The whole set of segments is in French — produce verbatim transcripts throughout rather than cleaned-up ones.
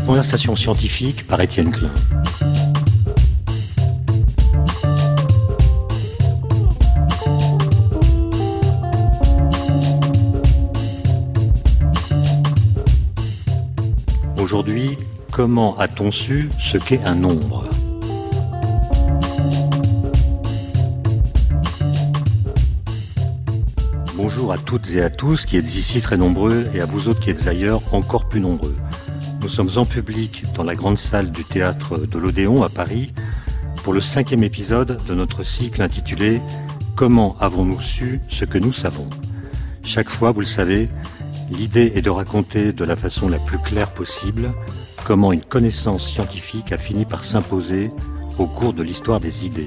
Conversation scientifique par Étienne Klein. Aujourd'hui, comment a-t-on su ce qu'est un nombre ? Bonjour à toutes et à tous qui êtes ici très nombreux et à vous autres qui êtes ailleurs encore plus nombreux. Nous sommes en public dans la grande salle du théâtre de l'Odéon à Paris pour le cinquième épisode de notre cycle intitulé « Comment avons-nous su ce que nous savons ?» Chaque fois, vous le savez, l'idée est de raconter de la façon la plus claire possible comment une connaissance scientifique a fini par s'imposer au cours de l'histoire des idées.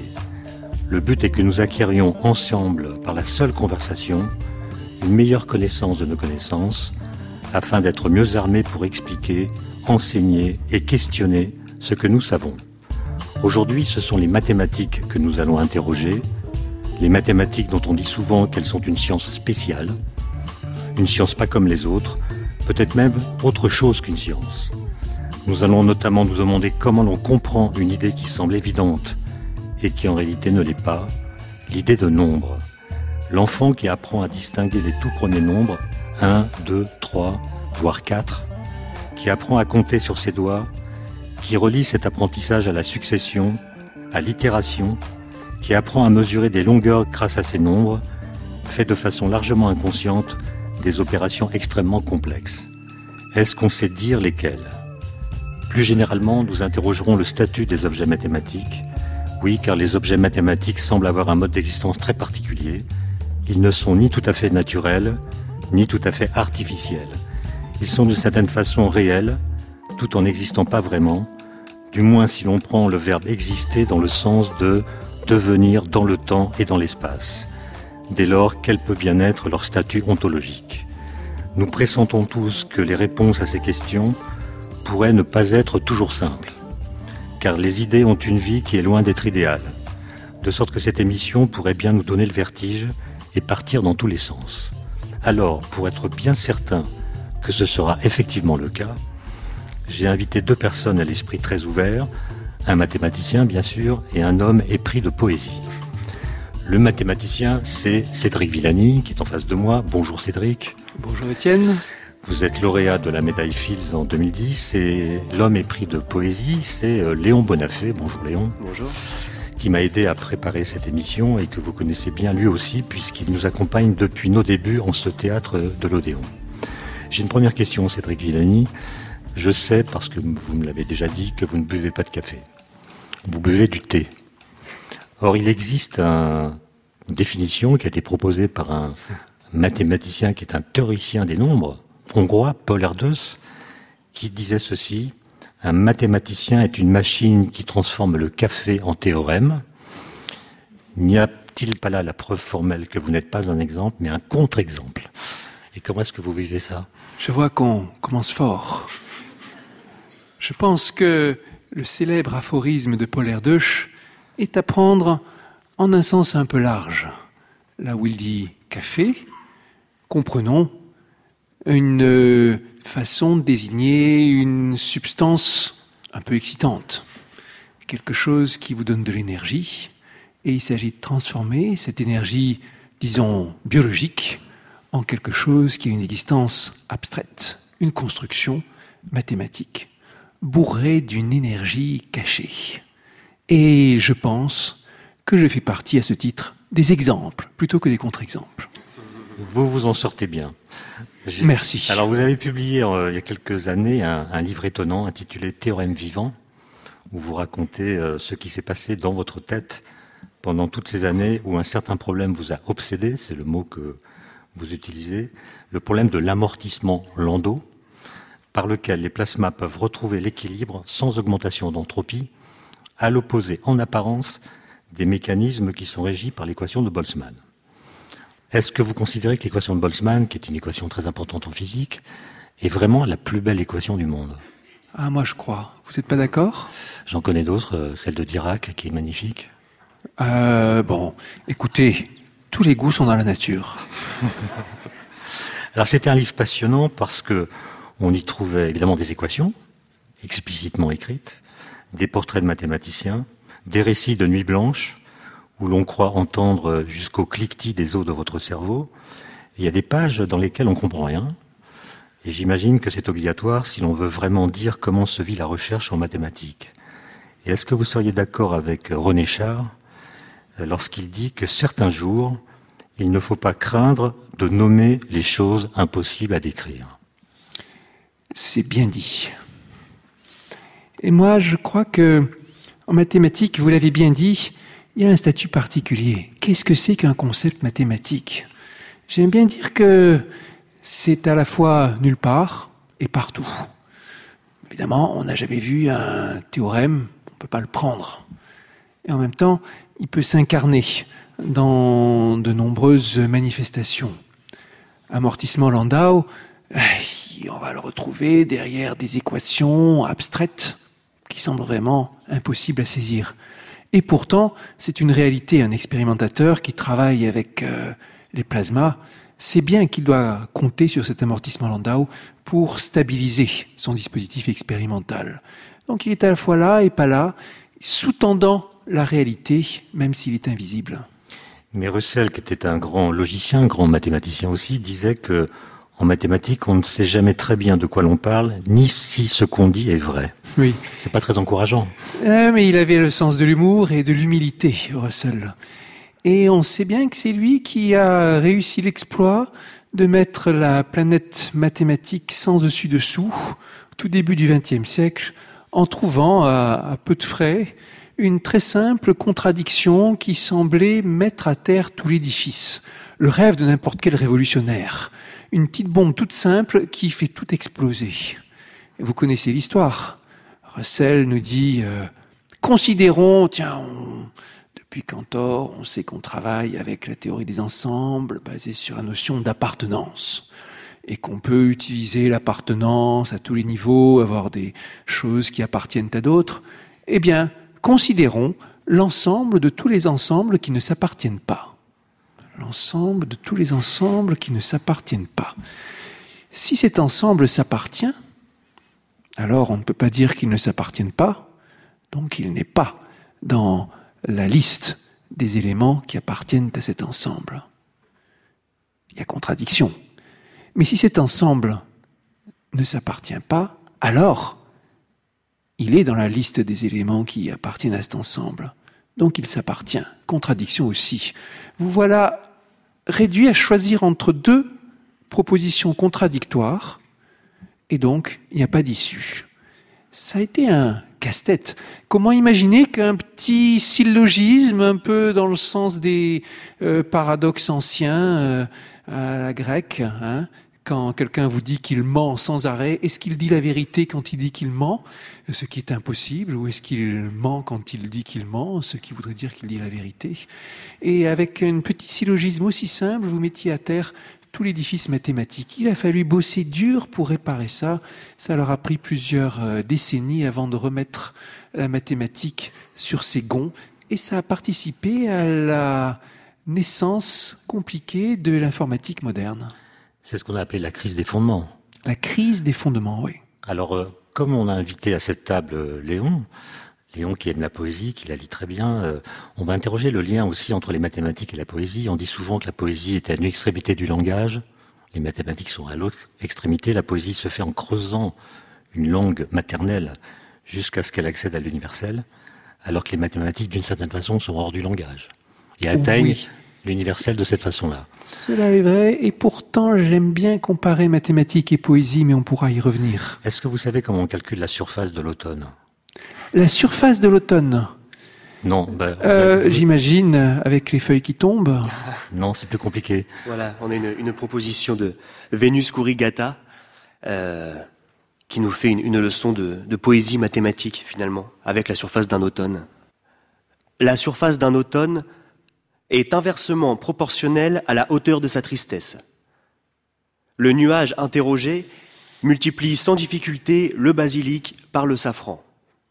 Le but est que nous acquérions ensemble, par la seule conversation, une meilleure connaissance de nos connaissances, afin d'être mieux armés pour expliquer, enseigner et questionner ce que nous savons. Aujourd'hui, ce sont les mathématiques que nous allons interroger, les mathématiques dont on dit souvent qu'elles sont une science spéciale, une science pas comme les autres, peut-être même autre chose qu'une science. Nous allons notamment nous demander comment l'on comprend une idée qui semble évidente et qui en réalité ne l'est pas, l'idée de nombre. L'enfant qui apprend à distinguer les tout premiers nombres, un, deux, trois, voire quatre, qui apprend à compter sur ses doigts, qui relie cet apprentissage à la succession, à l'itération, qui apprend à mesurer des longueurs grâce à ces nombres, fait de façon largement inconsciente des opérations extrêmement complexes. Est-ce qu'on sait dire lesquelles ? Plus généralement, nous interrogerons le statut des objets mathématiques. Oui, car les objets mathématiques semblent avoir un mode d'existence très particulier. Ils ne sont ni tout à fait naturels, ni tout à fait artificiels. Ils sont d'une certaine façon réels, tout en n'existant pas vraiment, du moins si l'on prend le verbe exister dans le sens de devenir dans le temps et dans l'espace. Dès lors, quel peut bien être leur statut ontologique ? Nous pressentons tous que les réponses à ces questions pourraient ne pas être toujours simples, car les idées ont une vie qui est loin d'être idéale, de sorte que cette émission pourrait bien nous donner le vertige et partir dans tous les sens. Alors, pour être bien certain que ce sera effectivement le cas, j'ai invité deux personnes à l'esprit très ouvert, un mathématicien bien sûr, et un homme épris de poésie. Le mathématicien, c'est Cédric Villani, qui est en face de moi. Bonjour Cédric. Bonjour Étienne. Vous êtes lauréat de la médaille Fields en deux mille dix, et l'homme épris de poésie, c'est Léon Bonafé. Bonjour Léon. Bonjour. Qui m'a aidé à préparer cette émission et que vous connaissez bien lui aussi, puisqu'il nous accompagne depuis nos débuts en ce théâtre de l'Odéon. J'ai une première question, Cédric Villani. Je sais, parce que vous me l'avez déjà dit, que vous ne buvez pas de café. Vous buvez du thé. Or, il existe un, une définition qui a été proposée par un mathématicien qui est un théoricien des nombres, hongrois, Paul Erdős, qui disait ceci: un mathématicien est une machine qui transforme le café en théorème. N'y a-t-il pas là la preuve formelle que vous n'êtes pas un exemple, mais un contre-exemple ? Et comment est-ce que vous vivez ça ? Je vois qu'on commence fort. Je pense que le célèbre aphorisme de Paul Erdős est à prendre en un sens un peu large. Là où il dit café, comprenons une façon de désigner une substance un peu excitante, quelque chose qui vous donne de l'énergie, et il s'agit de transformer cette énergie, disons, biologique, en quelque chose qui a une existence abstraite, une construction mathématique, bourrée d'une énergie cachée. Et je pense que je fais partie à ce titre des exemples, plutôt que des contre-exemples. Vous vous en sortez bien. J'ai... Merci. Alors vous avez publié euh, il y a quelques années un, un livre étonnant intitulé Théorème vivant, où vous racontez euh, ce qui s'est passé dans votre tête pendant toutes ces années où un certain problème vous a obsédé, c'est le mot que vous utilisez, le problème de l'amortissement Landau, par lequel les plasmas peuvent retrouver l'équilibre sans augmentation d'entropie, à l'opposé en apparence des mécanismes qui sont régis par l'équation de Boltzmann. Est-ce que vous considérez que l'équation de Boltzmann, qui est une équation très importante en physique, est vraiment la plus belle équation du monde ? Ah, moi je crois. Vous n'êtes pas d'accord ? J'en connais d'autres, euh, celle de Dirac, qui est magnifique. Euh, bon, écoutez, tous les goûts sont dans la nature. Alors c'était un livre passionnant parce que on y trouvait évidemment des équations, explicitement écrites, des portraits de mathématiciens, des récits de nuit blanche, où l'on croit entendre jusqu'au cliquetis des os de votre cerveau. Il y a des pages dans lesquelles on comprend rien. Et j'imagine que c'est obligatoire si l'on veut vraiment dire comment se vit la recherche en mathématiques. Et est-ce que vous seriez d'accord avec René Char lorsqu'il dit que certains jours, il ne faut pas craindre de nommer les choses impossibles à décrire? C'est bien dit. Et moi, je crois que, en mathématiques, vous l'avez bien dit, il y a un statut particulier. Qu'est-ce que c'est qu'un concept mathématique? J'aime bien dire que c'est à la fois nulle part et partout. Évidemment, on n'a jamais vu un théorème, on ne peut pas le prendre. Et en même temps, il peut s'incarner dans de nombreuses manifestations. Amortissement Landau, on va le retrouver derrière des équations abstraites qui semblent vraiment impossibles à saisir. Et pourtant, c'est une réalité. Un expérimentateur qui travaille avec euh, les plasmas sait bien qu'il doit compter sur cet amortissement Landau pour stabiliser son dispositif expérimental. Donc il est à la fois là et pas là, sous-tendant la réalité, même s'il est invisible. Mais Russell, qui était un grand logicien, un grand mathématicien aussi, disait que en mathématiques, on ne sait jamais très bien de quoi l'on parle, ni si ce qu'on dit est vrai. Oui. C'est pas très encourageant. Euh, mais il avait le sens de l'humour et de l'humilité, Russell. Et on sait bien que c'est lui qui a réussi l'exploit de mettre la planète mathématique sans dessus-dessous, tout début du vingtième siècle, en trouvant, à, à peu de frais, une très simple contradiction qui semblait mettre à terre tout l'édifice. Le rêve de n'importe quel révolutionnaire. Une petite bombe toute simple qui fait tout exploser. Et vous connaissez l'histoire. Russell nous dit, euh, considérons, tiens, on, depuis Cantor, on sait qu'on travaille avec la théorie des ensembles basée sur la notion d'appartenance. Et qu'on peut utiliser l'appartenance à tous les niveaux, avoir des choses qui appartiennent à d'autres. Eh bien, considérons l'ensemble de tous les ensembles qui ne s'appartiennent pas. L'ensemble de tous les ensembles qui ne s'appartiennent pas. Si cet ensemble s'appartient, alors on ne peut pas dire qu'il ne s'appartienne pas, donc il n'est pas dans la liste des éléments qui appartiennent à cet ensemble. Il y a contradiction. Mais si cet ensemble ne s'appartient pas, alors il est dans la liste des éléments qui appartiennent à cet ensemble. Donc il s'appartient. Contradiction aussi. Vous voilà réduit à choisir entre deux propositions contradictoires, et donc il n'y a pas d'issue. Ça a été un casse-tête. Comment imaginer qu'un petit syllogisme, un peu dans le sens des euh, paradoxes anciens euh, à la grecque, hein, quand quelqu'un vous dit qu'il ment sans arrêt, est-ce qu'il dit la vérité quand il dit qu'il ment, ce qui est impossible, ou est-ce qu'il ment quand il dit qu'il ment, ce qui voudrait dire qu'il dit la vérité? Et avec un petit syllogisme aussi simple, vous mettiez à terre tout l'édifice mathématique. Il a fallu bosser dur pour réparer ça. Ça leur a pris plusieurs décennies avant de remettre la mathématique sur ses gonds, et ça a participé à la naissance compliquée de l'informatique moderne. C'est ce qu'on a appelé la crise des fondements. La crise des fondements, oui. Alors, euh, comme on a invité à cette table euh, Léon, Léon qui aime la poésie, qui la lit très bien, euh, on va interroger le lien aussi entre les mathématiques et la poésie. On dit souvent que la poésie est à une extrémité du langage, les mathématiques sont à l'autre extrémité, la poésie se fait en creusant une langue maternelle jusqu'à ce qu'elle accède à l'universel, alors que les mathématiques, d'une certaine façon, sont hors du langage et atteignent oui. l'universel de cette façon-là. Cela est vrai, et pourtant j'aime bien comparer mathématiques et poésie, mais on pourra y revenir. Est-ce que vous savez comment on calcule la surface de l'automne? La surface de l'automne? Non. Ben, euh, vous... J'imagine, avec les feuilles qui tombent. Non, c'est plus compliqué. Voilà, on a une, une proposition de Vénus Kurigata, euh, qui nous fait une, une leçon de, de poésie mathématique, finalement, avec la surface d'un automne. La surface d'un automne est inversement proportionnelle à la hauteur de sa tristesse. Le nuage interrogé multiplie sans difficulté le basilic par le safran.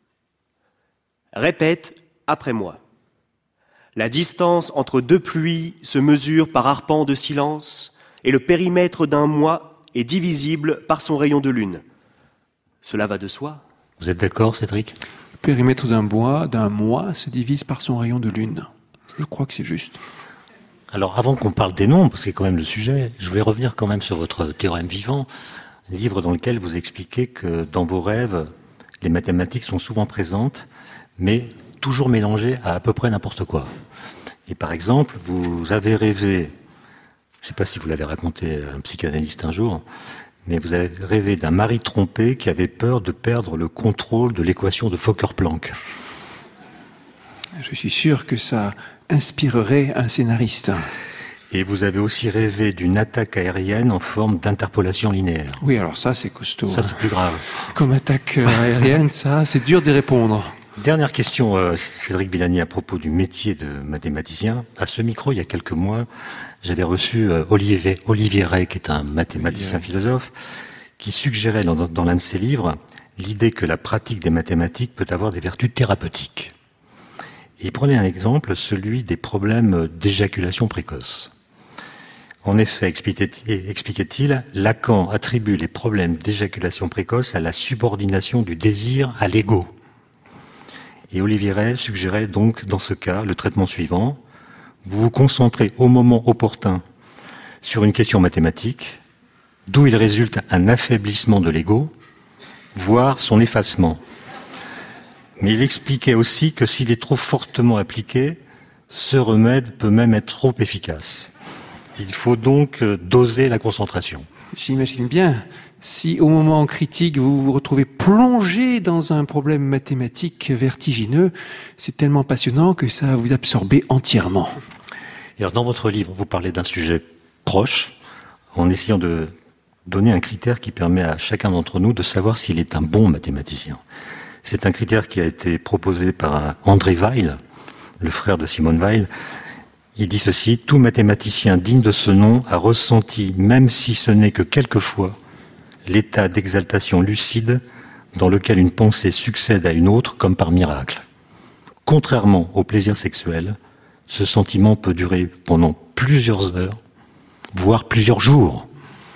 Répète après moi. La distance entre deux pluies se mesure par arpent de silence et le périmètre d'un mois est divisible par son rayon de lune. Cela va de soi. Vous êtes d'accord, Cédric ? Le périmètre d'un mois, d'un mois se divise par son rayon de lune. Je crois que c'est juste. Alors, avant qu'on parle des nombres, parce que c'est quand même le sujet, je voulais revenir quand même sur votre théorème vivant, livre dans lequel vous expliquez que dans vos rêves, les mathématiques sont souvent présentes, mais toujours mélangées à à peu près n'importe quoi. Et par exemple, vous avez rêvé, je ne sais pas si vous l'avez raconté à un psychanalyste un jour, mais vous avez rêvé d'un mari trompé qui avait peur de perdre le contrôle de l'équation de Fokker-Planck. Je suis sûr que ça inspirerait un scénariste. Et vous avez aussi rêvé d'une attaque aérienne en forme d'interpolation linéaire. Oui, alors ça, c'est costaud. Ça, c'est plus grave. Comme attaque aérienne, ça, c'est dur d'y répondre. Dernière question, euh, Cédric Villani, à propos du métier de mathématicien. À ce micro, il y a quelques mois, j'avais reçu euh, Olivier, Olivier Rey, qui est un mathématicien philosophe, qui suggérait dans, dans l'un de ses livres l'idée que la pratique des mathématiques peut avoir des vertus thérapeutiques. Et il prenait un exemple, celui des problèmes d'éjaculation précoce. En effet, expliquait-il, Lacan attribue les problèmes d'éjaculation précoce à la subordination du désir à l'ego. Et Olivier Rey suggérait donc, dans ce cas, le traitement suivant. Vous vous concentrez au moment opportun sur une question mathématique, d'où il résulte un affaiblissement de l'ego, voire son effacement. Mais il expliquait aussi que s'il est trop fortement appliqué, ce remède peut même être trop efficace. Il faut donc doser la concentration. J'imagine bien. Si au moment critique, vous vous retrouvez plongé dans un problème mathématique vertigineux, c'est tellement passionnant que ça va vous absorber entièrement. Et alors, dans votre livre, vous parlez d'un sujet proche, en essayant de donner un critère qui permet à chacun d'entre nous de savoir s'il est un bon mathématicien. C'est un critère qui a été proposé par André Weil, le frère de Simone Weil. Il dit ceci: tout mathématicien digne de ce nom a ressenti, même si ce n'est que quelquefois, l'état d'exaltation lucide dans lequel une pensée succède à une autre comme par miracle. Contrairement au plaisir sexuel, ce sentiment peut durer pendant plusieurs heures, voire plusieurs jours.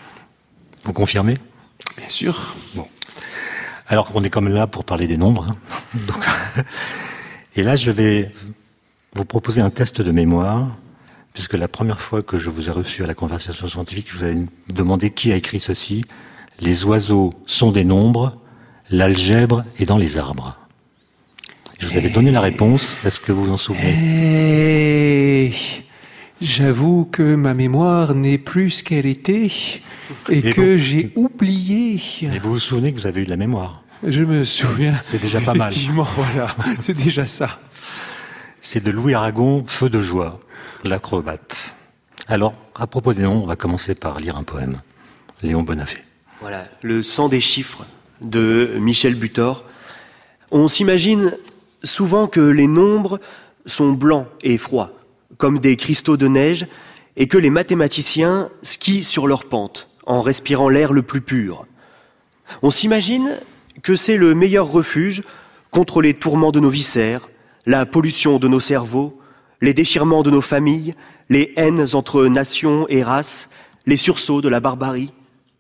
Vous confirmez ? Bien sûr. Bon. Alors, on est quand même là pour parler des nombres. Hein. Donc, et là, je vais vous proposer un test de mémoire, puisque la première fois que je vous ai reçu à la conversation scientifique, je vous avais demandé qui a écrit ceci. Les oiseaux sont des nombres, l'algèbre est dans les arbres. Je vous avais donné la réponse, est-ce que vous vous en souvenez ? Et... J'avoue que ma mémoire n'est plus ce qu'elle était et, et que vous... j'ai oublié. Mais vous vous souvenez que vous avez eu de la mémoire ? Je me souviens. C'est déjà pas mal. Effectivement, voilà, c'est déjà ça. C'est de Louis Aragon, Feu de joie, l'acrobate. Alors, à propos des noms, on va commencer par lire un poème. Léon Bonafé. Voilà, le sang des chiffres de Michel Butor. On s'imagine souvent que les nombres sont blancs et froids, comme des cristaux de neige, et que les mathématiciens skient sur leur pente, en respirant l'air le plus pur. On s'imagine que c'est le meilleur refuge contre les tourments de nos viscères, la pollution de nos cerveaux, les déchirements de nos familles, les haines entre nations et races, les sursauts de la barbarie.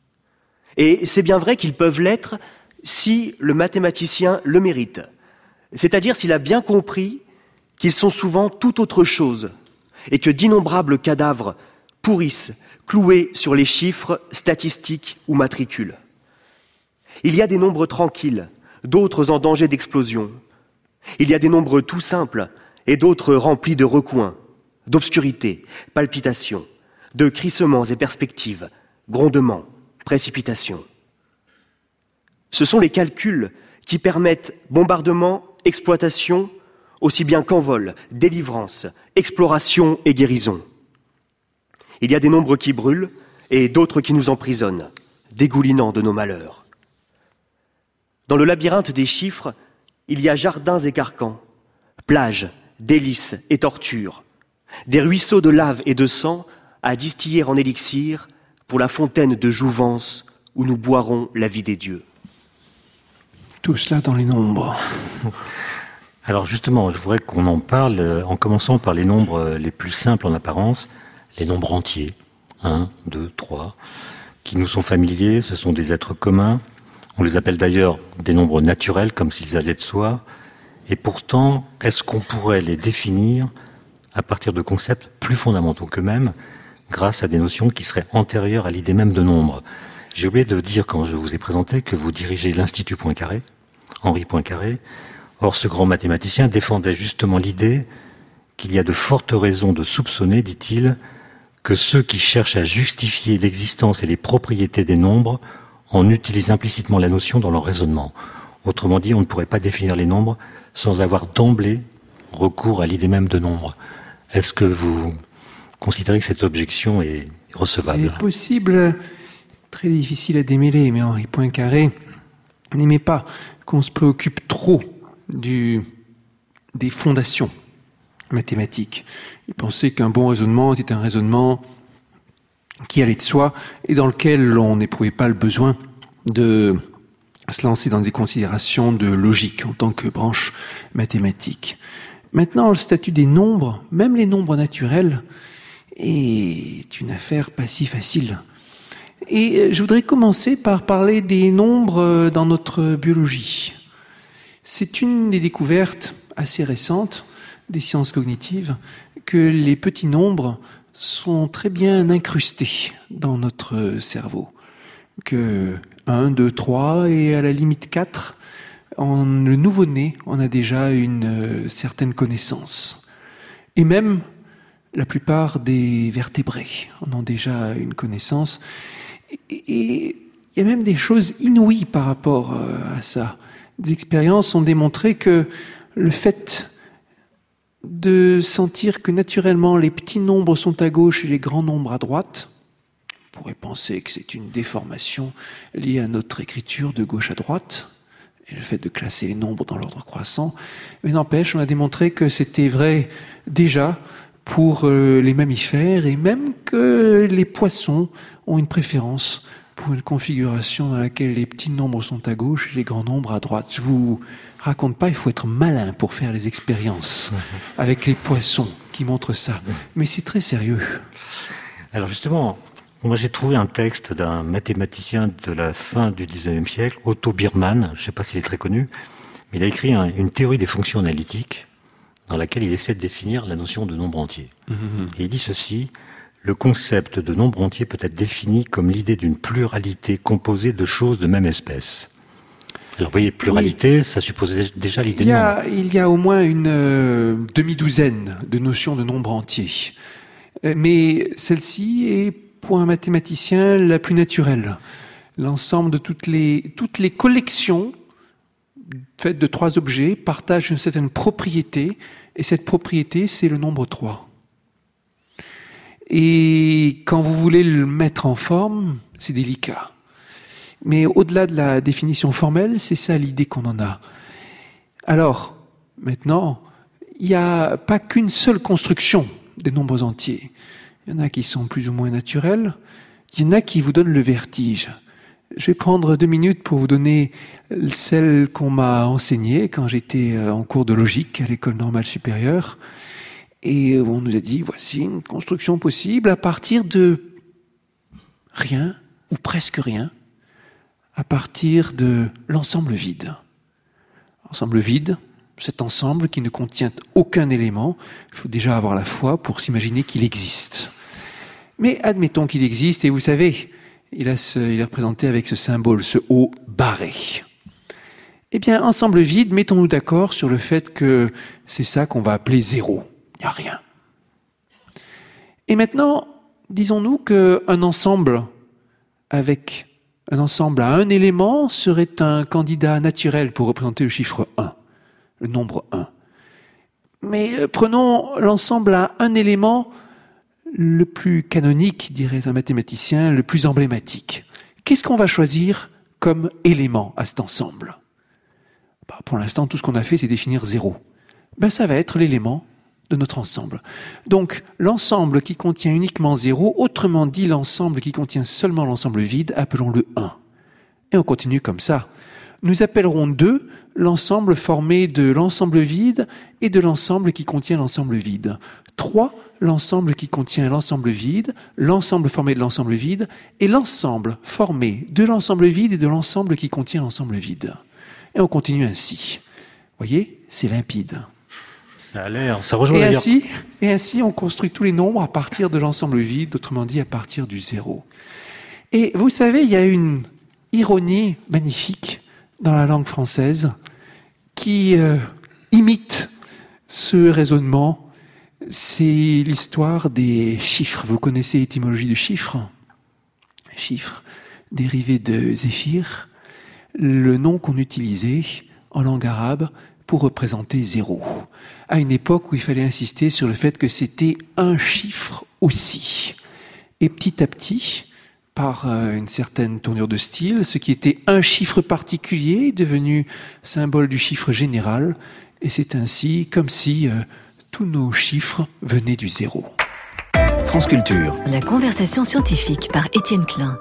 Et c'est bien vrai qu'ils peuvent l'être si le mathématicien le mérite, c'est-à-dire s'il a bien compris qu'ils sont souvent tout autre chose, et que d'innombrables cadavres pourrissent, cloués sur les chiffres, statistiques ou matricules. Il y a des nombres tranquilles, d'autres en danger d'explosion. Il y a des nombres tout simples, et d'autres remplis de recoins, d'obscurité, palpitations, de crissements et perspectives, grondements, précipitations. Ce sont les calculs qui permettent bombardement, exploitation, aussi bien qu'envol, délivrance, exploration et guérison. Il y a des nombres qui brûlent et d'autres qui nous emprisonnent, dégoulinant de nos malheurs. Dans le labyrinthe des chiffres, il y a jardins et carcans, plages, délices et tortures, des ruisseaux de lave et de sang à distiller en élixir pour la fontaine de jouvence où nous boirons la vie des dieux. Tout cela dans les nombres. Alors justement, je voudrais qu'on en parle en commençant par les nombres les plus simples en apparence, les nombres entiers, un, deux, trois, qui nous sont familiers, ce sont des êtres communs. On les appelle d'ailleurs des nombres naturels, comme s'ils allaient de soi. Et pourtant, est-ce qu'on pourrait les définir à partir de concepts plus fondamentaux qu'eux-mêmes, grâce à des notions qui seraient antérieures à l'idée même de nombre? J'ai oublié de dire, quand je vous ai présenté, que vous dirigez l'Institut Poincaré, Henri Poincaré. Or, ce grand mathématicien défendait justement l'idée qu'il y a de fortes raisons de soupçonner, dit-il, que ceux qui cherchent à justifier l'existence et les propriétés des nombres en utilisent implicitement la notion dans leur raisonnement. Autrement dit, on ne pourrait pas définir les nombres sans avoir d'emblée recours à l'idée même de nombre. Est-ce que vous considérez que cette objection est recevable? C'est possible, très difficile à démêler, mais Henri Poincaré n'aimait pas qu'on se préoccupe trop du, des fondations mathématiques. Il pensait qu'un bon raisonnement était un raisonnement qui allait de soi et dans lequel on n'éprouvait pas le besoin de se lancer dans des considérations de logique en tant que branche mathématique. Maintenant, le statut des nombres, même les nombres naturels, est une affaire pas si facile. Et je voudrais commencer par parler des nombres dans notre biologie. C'est une des découvertes assez récentes des sciences cognitives que les petits nombres sont très bien incrustés dans notre cerveau. Que un, deux, trois et à la limite quatre, en le nouveau-né, on a déjà une euh, certaine connaissance. Et même la plupart des vertébrés en ont déjà une connaissance. Et il y a même des choses inouïes par rapport euh, à ça. Des expériences ont démontré que le fait de sentir que naturellement les petits nombres sont à gauche et les grands nombres à droite, on pourrait penser que c'est une déformation liée à notre écriture de gauche à droite, et le fait de classer les nombres dans l'ordre croissant. Mais n'empêche, on a démontré que c'était vrai déjà pour les mammifères, et même que les poissons ont une préférence pour une configuration dans laquelle les petits nombres sont à gauche et les grands nombres à droite. Je vous raconte pas, il faut être malin pour faire les expériences avec les poissons qui montrent ça. Mais c'est très sérieux. Alors justement, moi j'ai trouvé un texte d'un mathématicien de la fin du dix-neuvième siècle, Otto Biermann, je ne sais pas s'il est très connu, mais il a écrit un, une théorie des fonctions analytiques dans laquelle il essaie de définir la notion de nombre entier. Mmh. Et il dit ceci: le concept de nombre entier peut être défini comme l'idée d'une pluralité composée de choses de même espèce. Alors vous voyez, pluralité, oui, ça suppose déjà l'idée de nombre. Il y a au moins une euh, demi-douzaine de notions de nombre entier. Mais celle-ci est, pour un mathématicien, la plus naturelle. L'ensemble de toutes les, toutes les collections faites de trois objets partagent une certaine propriété, et cette propriété, c'est le nombre trois. Et quand vous voulez le mettre en forme, c'est délicat. Mais au-delà de la définition formelle, c'est ça l'idée qu'on en a. Alors, maintenant, il n'y a pas qu'une seule construction des nombres entiers. Il y en a qui sont plus ou moins naturels, il y en a qui vous donnent le vertige. Je vais prendre deux minutes pour vous donner celle qu'on m'a enseignée quand j'étais en cours de logique à l'école normale supérieure. Et on nous a dit, voici une construction possible à partir de rien, ou presque rien, à partir de l'ensemble vide. Ensemble vide, cet ensemble qui ne contient aucun élément, il faut déjà avoir la foi pour s'imaginer qu'il existe. Mais admettons qu'il existe, et vous savez, il, a ce, il est représenté avec ce symbole, ce O barré. Eh bien, ensemble vide, mettons-nous d'accord sur le fait que c'est ça qu'on va appeler zéro. Il n'y a rien. Et maintenant, disons-nous qu'un ensemble avec un ensemble à un élément serait un candidat naturel pour représenter le chiffre un, le nombre un. Mais prenons l'ensemble à un élément le plus canonique, dirait un mathématicien, le plus emblématique. Qu'est-ce qu'on va choisir comme élément à cet ensemble? Bah, pour l'instant, tout ce qu'on a fait, c'est définir zéro. Ben, ça va être l'élément de notre ensemble. Donc, l'ensemble qui contient uniquement zéro, autrement dit l'ensemble qui contient seulement l'ensemble vide, appelons-le un. Et on continue comme ça. Nous appellerons deux l'ensemble formé de l'ensemble vide et de l'ensemble qui contient l'ensemble vide. Trois, l'ensemble qui contient l'ensemble vide, l'ensemble formé de l'ensemble vide et l'ensemble formé de l'ensemble vide et de l'ensemble qui contient l'ensemble vide. Et on continue ainsi. Vous voyez, c'est limpide. Ça a l'air, ça rejoint et d'ailleurs. ainsi, et ainsi, on construit tous les nombres à partir de l'ensemble vide, autrement dit à partir du zéro. Et vous savez, il y a une ironie magnifique dans la langue française qui euh, imite ce raisonnement. C'est l'histoire des chiffres. Vous connaissez l'étymologie de chiffres ? Chiffres, dérivé de zéphyr, le nom qu'on utilisait en langue arabe pour représenter zéro. À une époque où il fallait insister sur le fait que c'était un chiffre aussi. Et petit à petit, par une certaine tournure de style, ce qui était un chiffre particulier est devenu symbole du chiffre général, et c'est ainsi comme si euh, tous nos chiffres venaient du zéro. France Culture. La conversation scientifique par Étienne Klein.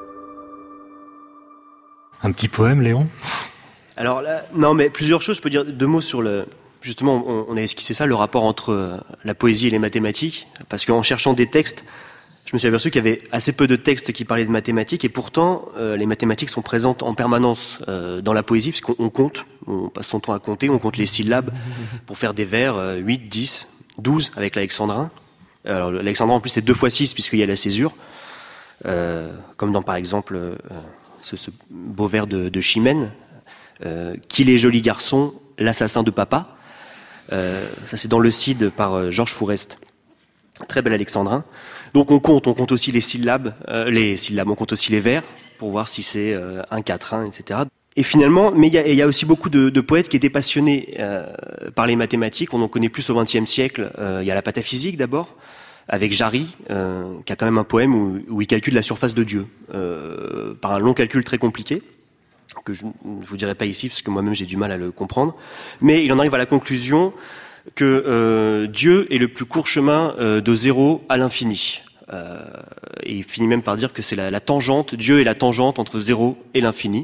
Un petit poème, Léon ? Alors là, non, mais plusieurs choses. Je peux dire deux mots sur le. Justement, on, on a esquissé ça, le rapport entre la poésie et les mathématiques, parce qu'en cherchant des textes, je me suis aperçu qu'il y avait assez peu de textes qui parlaient de mathématiques, et pourtant, euh, les mathématiques sont présentes en permanence euh, dans la poésie, puisqu'on on compte, on passe son temps à compter, on compte les syllabes pour faire des vers, euh, huit, dix, douze avec l'alexandrin. Alors l'alexandrin, en plus, c'est deux fois six, puisqu'il y a la césure, euh, comme dans, par exemple, euh, ce, ce beau vers de, de Chimène, euh, « Qu'il est joli garçon, l'assassin de papa ». Euh, ça, c'est dans le Cid par euh, Georges Fourest. Très bel alexandrin. Donc on compte, on compte aussi les syllabes, euh, les syllabes, on compte aussi les vers pour voir si c'est euh, un quatrain, et cetera. Et finalement, mais il y, y a aussi beaucoup de, de poètes qui étaient passionnés euh, par les mathématiques. On en connaît plus au vingtième siècle. Il euh, y a la pataphysique d'abord, avec Jarry, euh, qui a quand même un poème où, où il calcule la surface de Dieu euh, par un long calcul très compliqué que je ne vous dirai pas ici parce que moi-même j'ai du mal à le comprendre. Mais il en arrive à la conclusion que euh, Dieu est le plus court chemin euh, de zéro à l'infini. Euh, et il finit même par dire que c'est la, la tangente, Dieu est la tangente entre zéro et l'infini.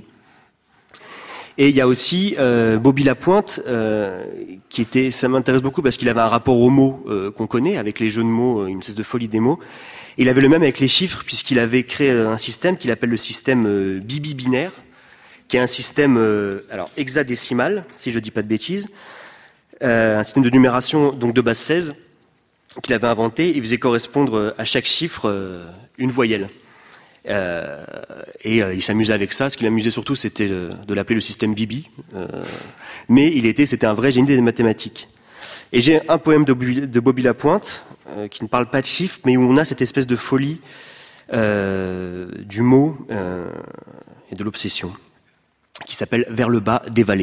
Et il y a aussi euh, Bobby Lapointe, euh, qui était, ça m'intéresse beaucoup parce qu'il avait un rapport aux mots euh, qu'on connaît, avec les jeux de mots, euh, une espèce de folie des mots. Et il avait le même avec les chiffres, puisqu'il avait créé un système qu'il appelle le système euh, bibi-binaire, qui est un système euh, alors hexadécimal, si je dis pas de bêtises, euh, un système de numération donc de base seize qu'il avait inventé. Il faisait correspondre à chaque chiffre euh, une voyelle. Euh, et euh, il s'amusait avec ça. Ce qui l'amusait surtout, c'était de, de l'appeler le système Bibi. Euh, mais il était, c'était un vrai génie des mathématiques. Et j'ai un poème de Bobby, de Bobby Lapointe euh, qui ne parle pas de chiffres, mais où on a cette espèce de folie euh, du mot euh, et de l'obsession, qui s'appelle « Vers le bas des vallées ».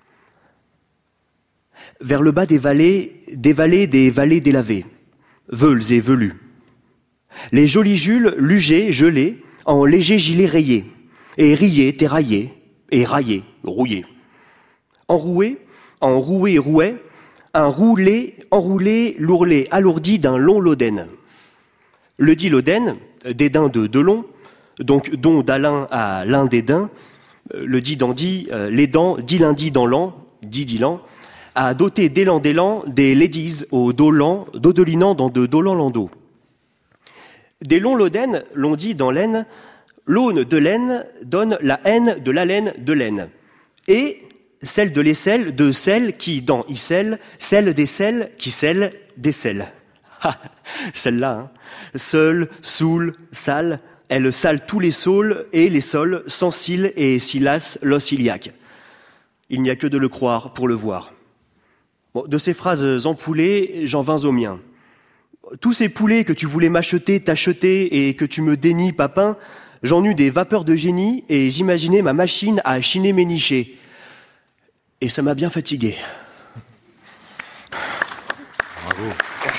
Vers le bas des vallées, des vallées des vallées délavées, veules et velues. Les jolis Jules lugeaient, gelés, en léger gilet rayé, et riaient, terraillés, et raillés, rouillés. Enroués, enroués, rouets, un roulé, enroulé, lourlé, alourdi d'un long loden. Le dit loden, dédain de Delon, donc don d'Alain à l'un des daims, le dit dandy, euh, les dents, dit lundi dans l'an, dit Dylan, a doté d'élan d'élan des ladies au dos lent, dodelinant dans de dolents landaux. Des longs loden, l'on dit dans l'aine, l'aune de laine donne la haine de la laine de laine. Et celle de l'aisselle de celle qui, dans icelle, celle des selles qui scellent des selles. Ah, celle-là, hein. Seule, saoule, sale, elle sale tous les saules et les sols, sans cils et silas l'os iliaque. Il n'y a que de le croire pour le voir. Bon, de ces phrases empoulées, j'en vins au mien. Tous ces poulets que tu voulais m'acheter, t'acheter et que tu me dénies, papin, j'en eus des vapeurs de génie et j'imaginais ma machine à chiner mes nichés. Et ça m'a bien fatigué. Bravo.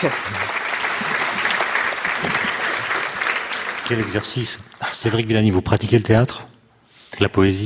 Quel exercice. Cédric Villani, vous pratiquez le théâtre ? La poésie ?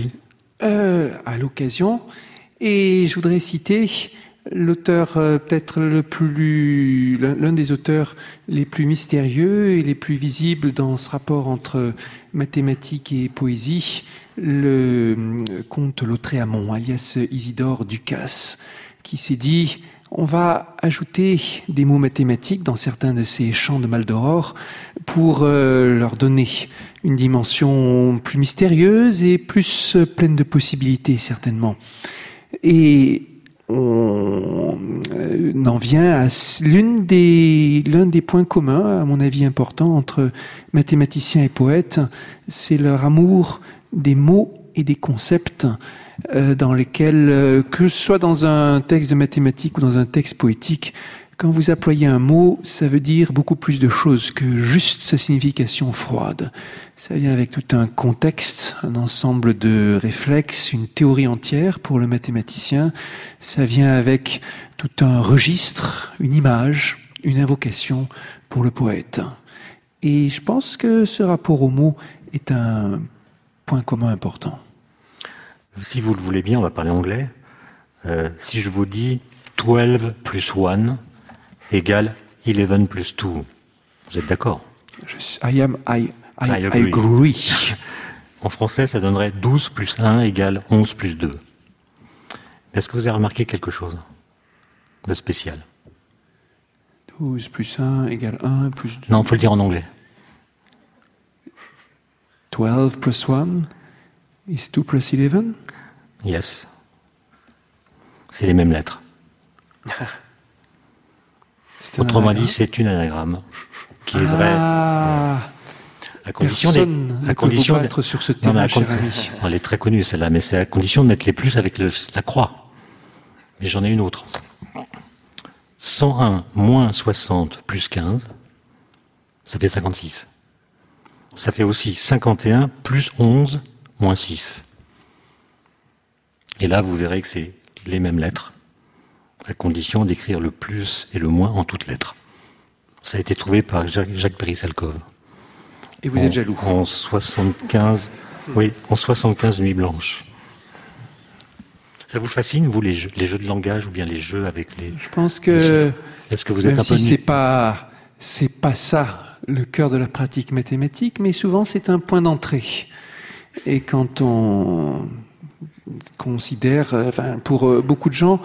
euh, À l'occasion. Et je voudrais citer l'auteur euh, peut-être le plus, l'un, l'un des auteurs les plus mystérieux et les plus visibles dans ce rapport entre mathématiques et poésie, le euh, comte Lautréamont, alias Isidore Ducasse, qui s'est dit: on va ajouter des mots mathématiques dans certains de ces chants de Maldoror pour euh, leur donner une dimension plus mystérieuse et plus euh, pleine de possibilités, certainement. Et on euh, en vient à l'une des, l'un des points communs, à mon avis important, entre mathématiciens et poètes, c'est leur amour des mots et des concepts euh, dans lesquels, euh, que ce soit dans un texte de mathématiques ou dans un texte poétique, quand vous employez un mot, ça veut dire beaucoup plus de choses que juste sa signification froide. Ça vient avec tout un contexte, un ensemble de réflexes, une théorie entière pour le mathématicien. Ça vient avec tout un registre, une image, une invocation pour le poète. Et je pense que ce rapport au mot est un point commun important. Si vous le voulez bien, on va parler anglais. Euh, si je vous dis douze plus un égale eleven plus deux, vous êtes d'accord? Je, I am, I, I, I I agree. agree. En français, ça donnerait douze plus un égale onze plus deux. Est-ce que vous avez remarqué quelque chose de spécial? douze plus un égale un plus deux. Non, il faut le dire en anglais. twelve plus one is two plus eleven? Yes. C'est les mêmes lettres. C'est un Autrement anagramme. dit, c'est une anagramme qui est vraie. Ah, À condition personne des, ne à peut condition vous des- battre sur ce Non, mais terrain, à con- cher ami. Elle est très connue celle-là, mais c'est à condition de mettre les plus avec le, la croix. Mais j'en ai une autre. cent un moins soixante plus quinze, ça fait cinquante-six. Ça fait aussi cinquante et un plus onze moins six. Et là, vous verrez que c'est les mêmes lettres, à condition d'écrire le plus et le moins en toutes lettres. Ça a été trouvé par Jacques, Jacques Péry-Salkov. Et vous en, êtes jaloux. En soixante-quinze, oui, en soixante-quinze Nuits Blanches. Ça vous fascine, vous, les jeux, les jeux de langage ou bien les jeux avec les... Je pense que Est-ce que vous même êtes un peu si nu c'est pas c'est pas ça le cœur de la pratique mathématique, mais souvent c'est un point d'entrée. Et quand on considère, euh, enfin pour euh, beaucoup de gens,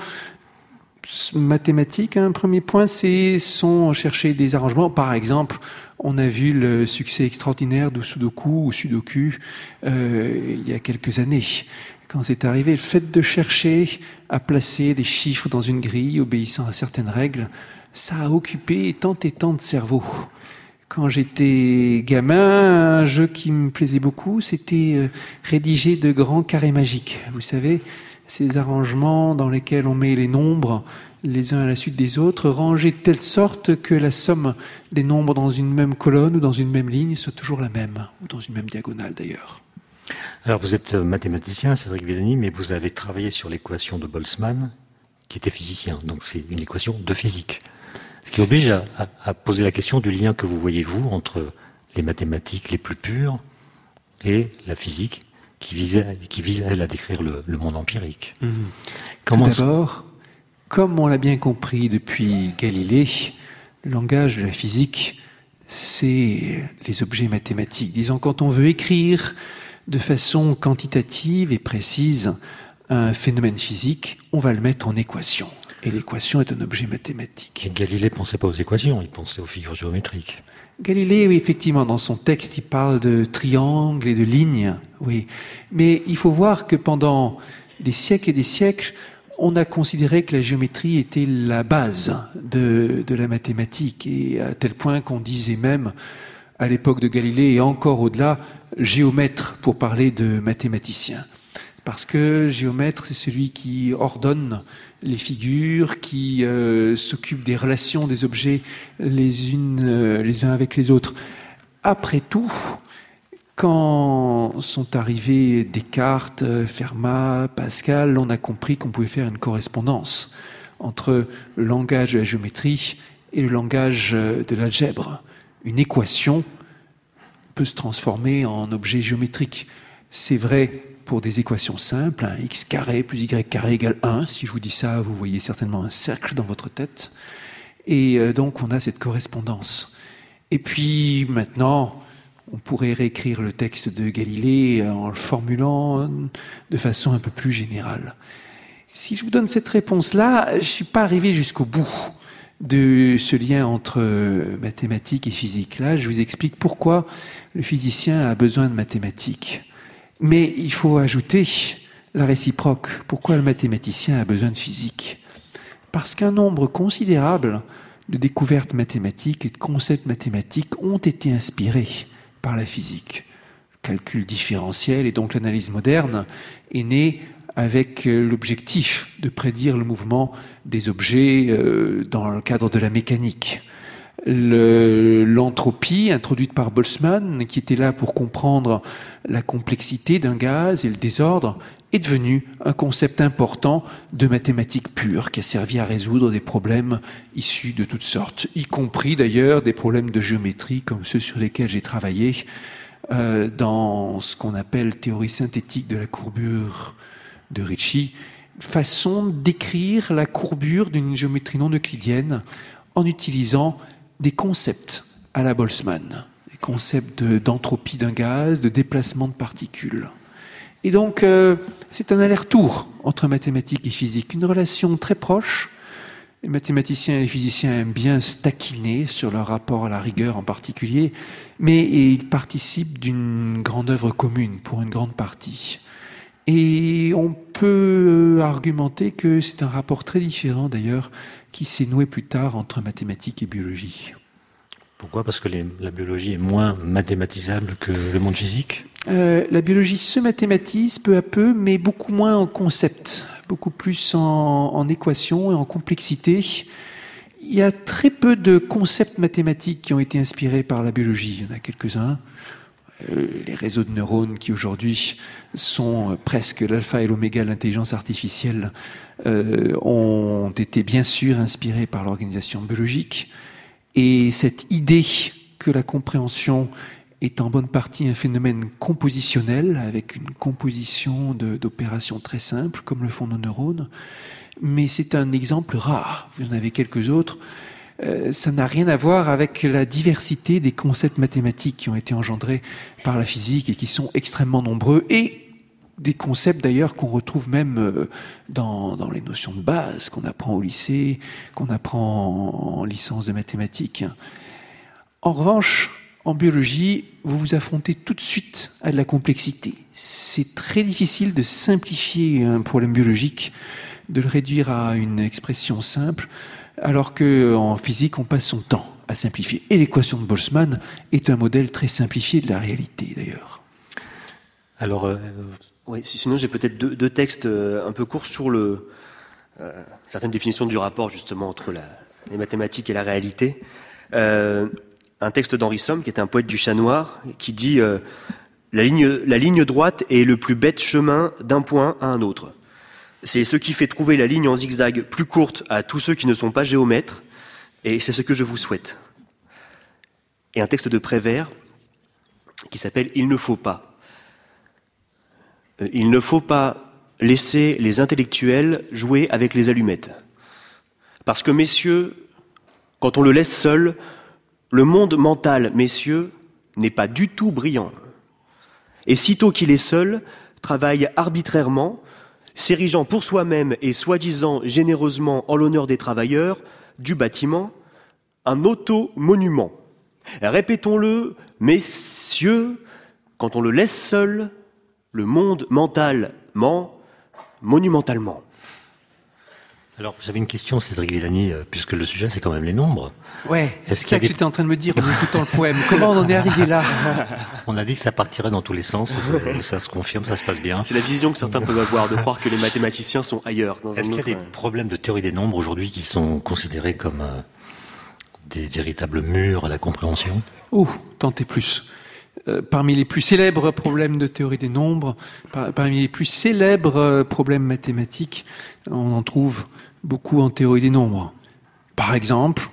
s- mathématiques, un premier point, c'est sont chercher des arrangements. Par exemple, on a vu le succès extraordinaire de Sudoku ou Sudoku euh, il y a quelques années. Quand c'est arrivé, le fait de chercher à placer des chiffres dans une grille obéissant à certaines règles, ça a occupé tant et tant de cerveaux. Quand j'étais gamin, un jeu qui me plaisait beaucoup, c'était euh, rédiger de grands carrés magiques. Vous savez, ces arrangements dans lesquels on met les nombres les uns à la suite des autres, rangés de telle sorte que la somme des nombres dans une même colonne ou dans une même ligne soit toujours la même, ou dans une même diagonale d'ailleurs. Alors, vous êtes mathématicien, Cédric Villani, mais vous avez travaillé sur l'équation de Boltzmann, qui était physicien. Donc, c'est une équation de physique. Ce qui oblige à, à, à poser la question du lien que vous voyez, vous, entre les mathématiques les plus pures et la physique, qui vise, qui vise elle, à décrire le, le monde empirique. Mmh. Comment Tout d'abord, comme on l'a bien compris depuis Galilée, le langage de la physique, c'est les objets mathématiques. Disons, quand on veut écrire de façon quantitative et précise un phénomène physique, on va le mettre en équation. Et l'équation est un objet mathématique. Et Galilée ne pensait pas aux équations, il pensait aux figures géométriques. Galilée, oui, effectivement, dans son texte, il parle de triangles et de lignes, oui. Mais il faut voir que pendant des siècles et des siècles, on a considéré que la géométrie était la base de, de la mathématique, et à tel point qu'on disait même, à l'époque de Galilée et encore au-delà, géomètre pour parler de mathématicien. Parce que géomètre, c'est celui qui ordonne les figures, qui euh, s'occupe des relations des objets les unes euh, les uns avec les autres. Après tout, quand sont arrivés Descartes, Fermat, Pascal, on a compris qu'on pouvait faire une correspondance entre le langage de la géométrie et le langage de l'algèbre. Une équation peut se transformer en objet géométrique. C'est vrai pour des équations simples, hein, x carré plus y carré égale un. Si je vous dis ça, vous voyez certainement un cercle dans votre tête. Et euh, donc, on a cette correspondance. Et puis, maintenant, on pourrait réécrire le texte de Galilée en le formulant de façon un peu plus générale. Si je vous donne cette réponse-là, je ne suis pas arrivé jusqu'au bout de ce lien entre mathématiques et physique. Là, je vous explique pourquoi le physicien a besoin de mathématiques. Mais il faut ajouter la réciproque. Pourquoi le mathématicien a besoin de physique ? Parce qu'un nombre considérable de découvertes mathématiques et de concepts mathématiques ont été inspirés par la physique. Le calcul différentiel et donc l'analyse moderne est né avec l'objectif de prédire le mouvement des objets euh, dans le cadre de la mécanique. Le, l'entropie, introduite par Boltzmann, qui était là pour comprendre la complexité d'un gaz et le désordre, est devenue un concept important de mathématiques pures, qui a servi à résoudre des problèmes issus de toutes sortes, y compris d'ailleurs des problèmes de géométrie, comme ceux sur lesquels j'ai travaillé, euh, dans ce qu'on appelle théorie synthétique de la courbure de Ricci, façon d'écrire la courbure d'une géométrie non euclidienne en utilisant des concepts à la Boltzmann, des concepts de, d'entropie d'un gaz, de déplacement de particules. Et donc, euh, c'est un aller-retour entre mathématiques et physique, une relation très proche. Les mathématiciens et les physiciens aiment bien se taquiner sur leur rapport à la rigueur en particulier, mais ils participent d'une grande œuvre commune pour une grande partie. Et on peut argumenter que c'est un rapport très différent d'ailleurs qui s'est noué plus tard entre mathématiques et biologie. Pourquoi ? Parce que les, la biologie est moins mathématisable que le monde physique ? euh, La biologie se mathématise peu à peu, mais beaucoup moins en concept, beaucoup plus en, en équations et en complexité. Il y a très peu de concepts mathématiques qui ont été inspirés par la biologie. Il y en a quelques-uns. Les réseaux de neurones qui aujourd'hui sont presque l'alpha et l'oméga de l'intelligence artificielle euh, ont été bien sûr inspirés par l'organisation biologique. Et cette idée que la compréhension est en bonne partie un phénomène compositionnel avec une composition de, d'opérations très simples comme le font nos neurones, mais c'est un exemple rare. Vous en avez quelques autres. Euh, ça n'a rien à voir avec la diversité des concepts mathématiques qui ont été engendrés par la physique et qui sont extrêmement nombreux, et des concepts d'ailleurs qu'on retrouve même euh, dans, dans les notions de base qu'on apprend au lycée, qu'on apprend en, en licence de mathématiques. En revanche, en biologie, vous vous affrontez tout de suite à de la complexité. C'est très difficile de simplifier un problème biologique, de le réduire à une expression simple, alors qu'en physique, on passe son temps à simplifier. Et l'équation de Boltzmann est un modèle très simplifié de la réalité, d'ailleurs. Alors, euh... oui, sinon j'ai peut-être deux, deux textes un peu courts sur le, euh, certaines définitions du rapport justement entre la, les mathématiques et la réalité. Euh, un texte d'Henri Somme, qui est un poète du Chat Noir, qui dit euh, la ligne, la ligne droite est le plus bête chemin d'un point à un autre. C'est ce qui fait trouver la ligne en zigzag plus courte à tous ceux qui ne sont pas géomètres, et c'est ce que je vous souhaite. Et un texte de Prévert qui s'appelle « Il ne faut pas ». Il ne faut pas laisser les intellectuels jouer avec les allumettes. Parce que, messieurs, quand on le laisse seul, le monde mental, messieurs, n'est pas du tout brillant. Et sitôt qu'il est seul, travaille arbitrairement, s'érigeant pour soi-même et soi-disant généreusement en l'honneur des travailleurs du bâtiment, un auto-monument. Répétons-le, messieurs, quand on le laisse seul, le monde mental ment monumentalement. Alors, j'avais une question, Cédric Villani, puisque le sujet, c'est quand même les nombres. Ouais, Est-ce c'est ça que des... j'étais en train de me dire en écoutant le poème. Comment on en est arrivé là ? On a dit que ça partirait dans tous les sens, ça, ça se confirme, ça se passe bien. C'est la vision que certains peuvent avoir, de croire que les mathématiciens sont ailleurs. Dans Est-ce un qu'il y a autre... des problèmes de théorie des nombres aujourd'hui qui sont considérés comme euh, des véritables murs à la compréhension ? Oh, tentez plus. Euh, parmi les plus célèbres problèmes de théorie des nombres, par, parmi les plus célèbres euh, problèmes mathématiques, on en trouve beaucoup en théorie des nombres. Par exemple,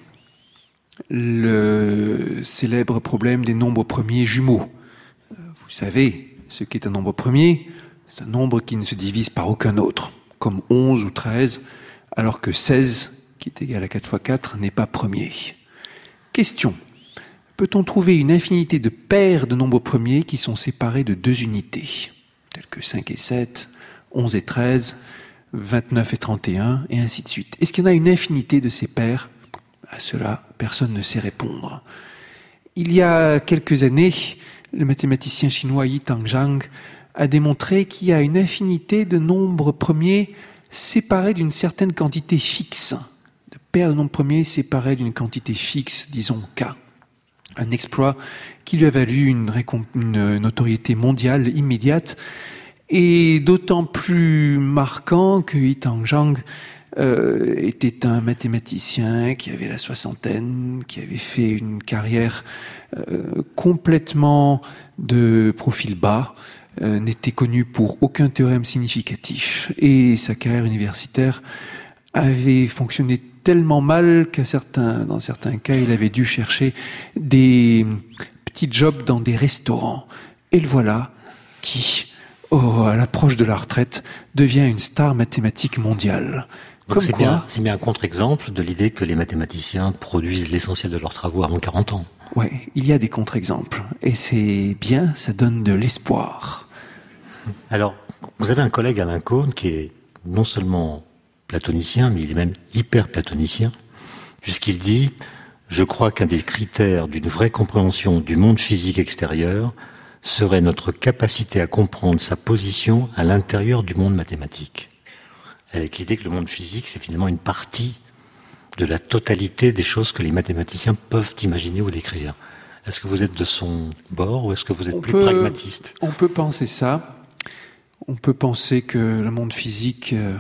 le célèbre problème des nombres premiers jumeaux. Vous savez ce qu'est un nombre premier. C'est un nombre qui ne se divise par aucun autre, comme onze ou treize, alors que seize, qui est égal à quatre fois quatre, n'est pas premier. Question. Peut-on trouver une infinité de paires de nombres premiers qui sont séparés de deux unités, telles que cinq et sept, onze et treize, vingt-neuf et trente et un, et ainsi de suite? Est-ce qu'il y en a une infinité de ces paires? À cela, personne ne sait répondre. Il y a quelques années, le mathématicien chinois Yi Tangzhang a démontré qu'il y a une infinité de nombres premiers séparés d'une certaine quantité fixe, de paires de nombres premiers séparés d'une quantité fixe, disons K. Un exploit qui lui a valu une, récomp- une notoriété mondiale immédiate, et d'autant plus marquant que Yi Tangzhang euh, était un mathématicien qui avait la soixantaine, qui avait fait une carrière euh, complètement de profil bas, euh, n'était connu pour aucun théorème significatif, et sa carrière universitaire avait fonctionné tellement mal qu'à certains, dans certains cas, il avait dû chercher des petits jobs dans des restaurants. Et le voilà qui, oh, à l'approche de la retraite, devient une star mathématique mondiale. Donc Comme c'est quoi, bien, c'est bien un contre-exemple de l'idée que les mathématiciens produisent l'essentiel de leurs travaux avant quarante ans. ouais, il y a des contre-exemples. Et c'est bien, ça donne de l'espoir. Alors, vous avez un collègue, Alain Cohn, qui est non seulement platonicien, mais il est même hyper platonicien, puisqu'il dit « Je crois qu'un des critères d'une vraie compréhension du monde physique extérieur serait notre capacité à comprendre sa position à l'intérieur du monde mathématique. » Avec l'idée que le monde physique, c'est finalement une partie de la totalité des choses que les mathématiciens peuvent imaginer ou décrire. Est-ce que vous êtes de son bord ou est-ce que vous êtes On plus peut- pragmatiste? On peut penser ça. On peut penser que le monde physique euh,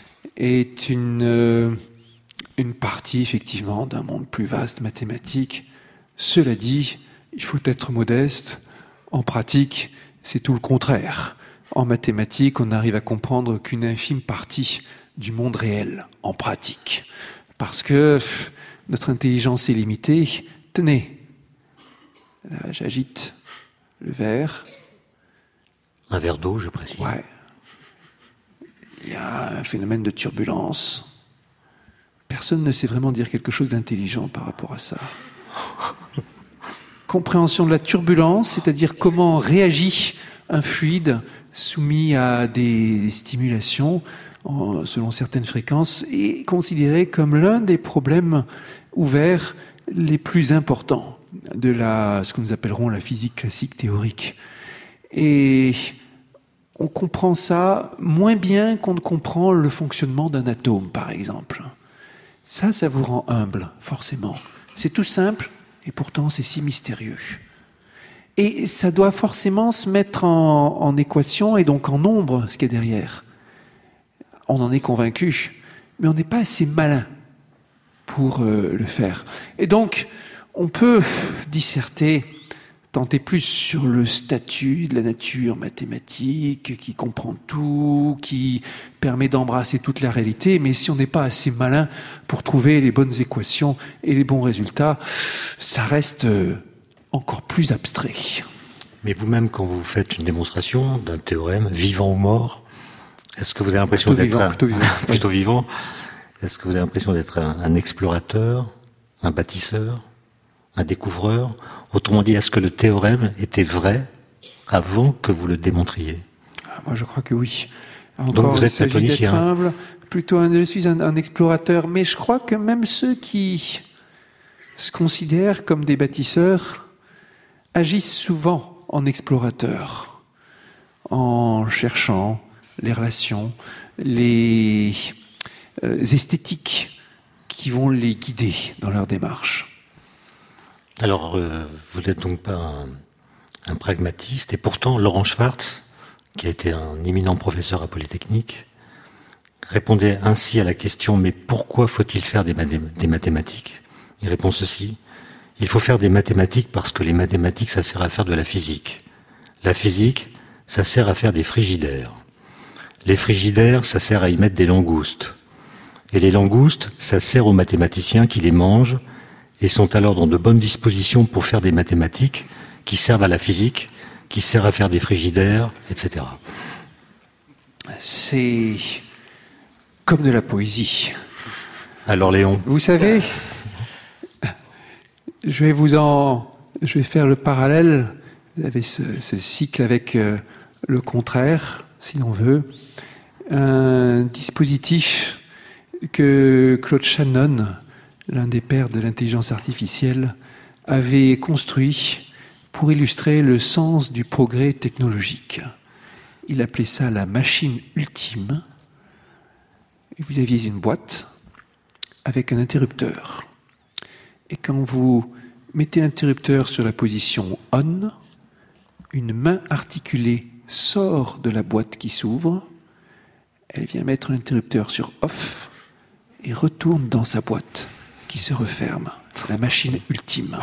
est une, euh, une partie, effectivement, d'un monde plus vaste, mathématique. Cela dit, il faut être modeste. En pratique, c'est tout le contraire. En mathématiques, on arrive à comprendre qu'une infime partie du monde réel, en pratique. Parce que pff, notre intelligence est limitée. Tenez, là, j'agite le verre. Un verre d'eau, je précise. Ouais. Il y a un phénomène de turbulence. Personne ne sait vraiment dire quelque chose d'intelligent par rapport à ça. Compréhension de la turbulence, c'est-à-dire comment réagit un fluide soumis à des stimulations en, selon certaines fréquences, est considéré comme l'un des problèmes ouverts les plus importants de la, ce que nous appellerons la physique classique théorique. Et on comprend ça moins bien qu'on ne comprend le fonctionnement d'un atome, par exemple. Ça, ça vous rend humble, forcément. C'est tout simple, et pourtant c'est si mystérieux. Et ça doit forcément se mettre en, en équation, et donc en nombre, ce qu'il y a derrière. On en est convaincu, mais on n'est pas assez malin pour euh, le faire. Et donc, on peut disserter, tenter plus sur le statut de la nature mathématique, qui comprend tout, qui permet d'embrasser toute la réalité, mais si on n'est pas assez malin pour trouver les bonnes équations et les bons résultats, ça reste encore plus abstrait. Mais vous-même, quand vous faites une démonstration d'un théorème, vivant ou mort, est-ce que vous avez l'impression Plutôt d'être vivant, un... plutôt vivant. plutôt vivant. Est-ce que vous avez l'impression d'être un, un explorateur, un bâtisseur, un découvreur? Autrement dit, est-ce que le théorème était vrai avant que vous le démontriez? Ah, moi, je crois que oui. Encore, Donc vous êtes il s'agit platonicien. d'être humble. Plutôt, un, je suis un, un explorateur, mais je crois que même ceux qui se considèrent comme des bâtisseurs agissent souvent en explorateurs, en cherchant les relations, les euh, esthétiques qui vont les guider dans leur démarche. Alors, euh, vous n'êtes donc pas un, un pragmatiste, et pourtant Laurent Schwartz, qui a été un éminent professeur à Polytechnique, répondait ainsi à la question « Mais pourquoi faut-il faire des, mathé- des mathématiques ?» Il répond ceci: « Il faut faire des mathématiques parce que les mathématiques, ça sert à faire de la physique. La physique, ça sert à faire des frigidaires. Les frigidaires, ça sert à y mettre des langoustes. Et les langoustes, ça sert aux mathématiciens qui les mangent et sont alors dans de bonnes dispositions pour faire des mathématiques qui servent à la physique, qui servent à faire des frigidaires, et cetera. » c'est comme de la poésie. Alors Léon. Vous savez, je vais vous en, je vais faire le parallèle. Vous avez ce, ce cycle avec euh, le contraire, si l'on veut, un dispositif que Claude Shannon, l'un des pères de l'intelligence artificielle, avait construit pour illustrer le sens du progrès technologique. Il appelait ça la machine ultime. Et vous aviez une boîte avec un interrupteur. Et quand vous mettez l'interrupteur sur la position on, une main articulée sort de la boîte qui s'ouvre, elle vient mettre l'interrupteur sur off et retourne dans sa boîte qui se referme. La machine ultime.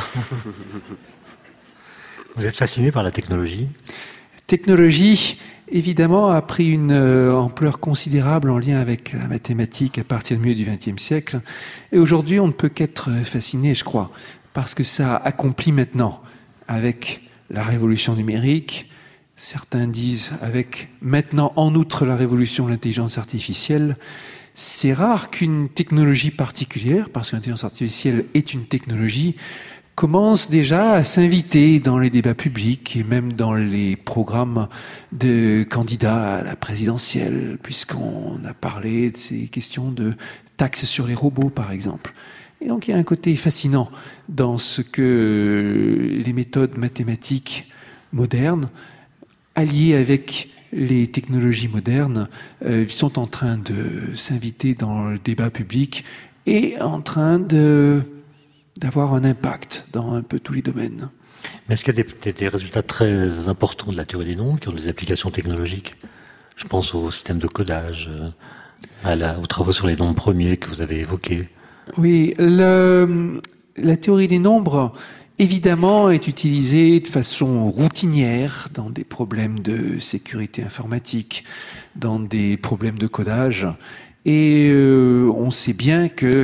Vous êtes fasciné par la technologie ? Technologie, évidemment, a pris une euh, ampleur considérable en lien avec la mathématique à partir du milieu du vingtième siècle. Et aujourd'hui, on ne peut qu'être fasciné, je crois, parce que ça accomplit maintenant, avec la révolution numérique, certains disent avec maintenant, en outre, la révolution de l'intelligence artificielle. C'est rare qu'une technologie particulière, parce que l'intelligence artificielle est une technologie, commence déjà à s'inviter dans les débats publics et même dans les programmes de candidats à la présidentielle, puisqu'on a parlé de ces questions de taxes sur les robots, par exemple. Et donc il y a un côté fascinant dans ce que les méthodes mathématiques modernes, alliées avec les technologies modernes, euh, sont en train de s'inviter dans le débat public et en train de d'avoir un impact dans un peu tous les domaines. Mais est-ce qu'il y a des, des résultats très importants de la théorie des nombres qui ont des applications technologiques ? Je pense au système de codage, à la, aux travaux sur les nombres premiers que vous avez évoqués. Oui, le, la théorie des nombres, évidemment, est utilisée de façon routinière dans des problèmes de sécurité informatique, dans des problèmes de codage. Et euh, on sait bien que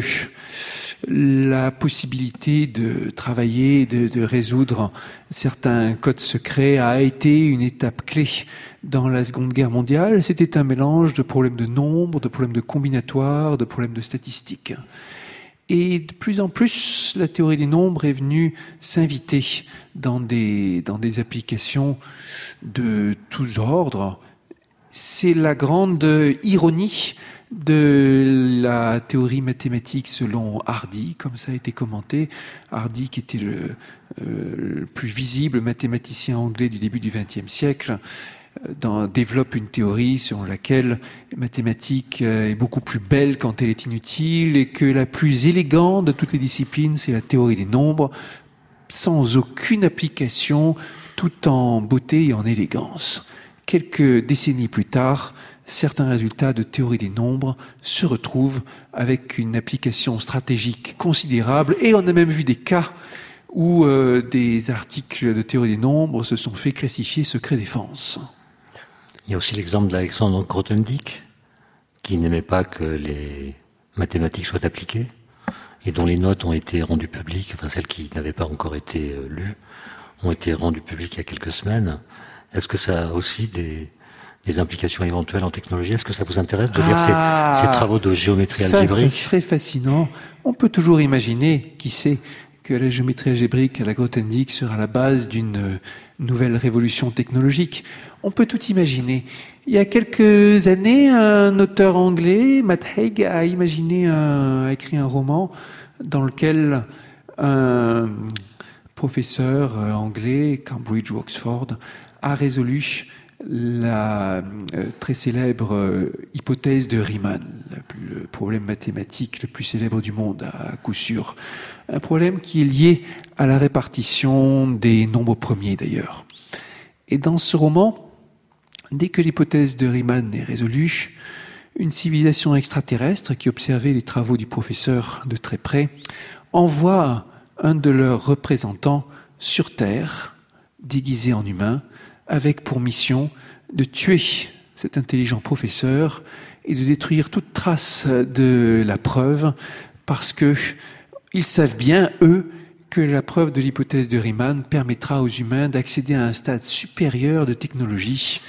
la possibilité de travailler, de, de résoudre certains codes secrets a été une étape clé dans la Seconde Guerre mondiale. C'était un mélange de problèmes de nombres, de problèmes de combinatoires, de problèmes de statistiques. Et de plus en plus, la théorie des nombres est venue s'inviter dans des, dans des applications de tous ordres. C'est la grande ironie de la théorie mathématique selon Hardy, comme ça a été commenté. Hardy, qui était le, euh, le plus visible mathématicien anglais du début du vingtième siècle, dans, développe une théorie selon laquelle la mathématique est beaucoup plus belle quand elle est inutile et que la plus élégante de toutes les disciplines, c'est la théorie des nombres, sans aucune application, tout en beauté et en élégance. Quelques décennies plus tard, certains résultats de théorie des nombres se retrouvent avec une application stratégique considérable, et on a même vu des cas où euh, des articles de théorie des nombres se sont fait classifier secret défense. Il y a aussi l'exemple d'Alexandre Grothendieck, qui n'aimait pas que les mathématiques soient appliquées, et dont les notes ont été rendues publiques, enfin celles qui n'avaient pas encore été euh, lues, ont été rendues publiques il y a quelques semaines. Est-ce que ça a aussi des, des implications éventuelles en technologie ? Est-ce que ça vous intéresse de lire ah, ces, ces travaux de géométrie ça, algébrique ? Ça serait fascinant. On peut toujours imaginer, qui sait, que la géométrie algébrique à la Grothendieck sera la base d'une nouvelle révolution technologique. On peut tout imaginer. Il y a quelques années, un auteur anglais, Matt Haig, a imaginé un, a écrit un roman dans lequel un professeur anglais, Cambridge ou Oxford, a résolu la euh, très célèbre euh, hypothèse de Riemann, le, le problème mathématique le plus célèbre du monde, à coup sûr. Un problème qui est lié à la répartition des nombres premiers, d'ailleurs. Et dans ce roman, dès que l'hypothèse de Riemann est résolue, une civilisation extraterrestre qui observait les travaux du professeur de très près envoie un de leurs représentants sur Terre, déguisé en humain, avec pour mission de tuer cet intelligent professeur et de détruire toute trace de la preuve, parce que ils savent bien, eux, que la preuve de l'hypothèse de Riemann permettra aux humains d'accéder à un stade supérieur de technologie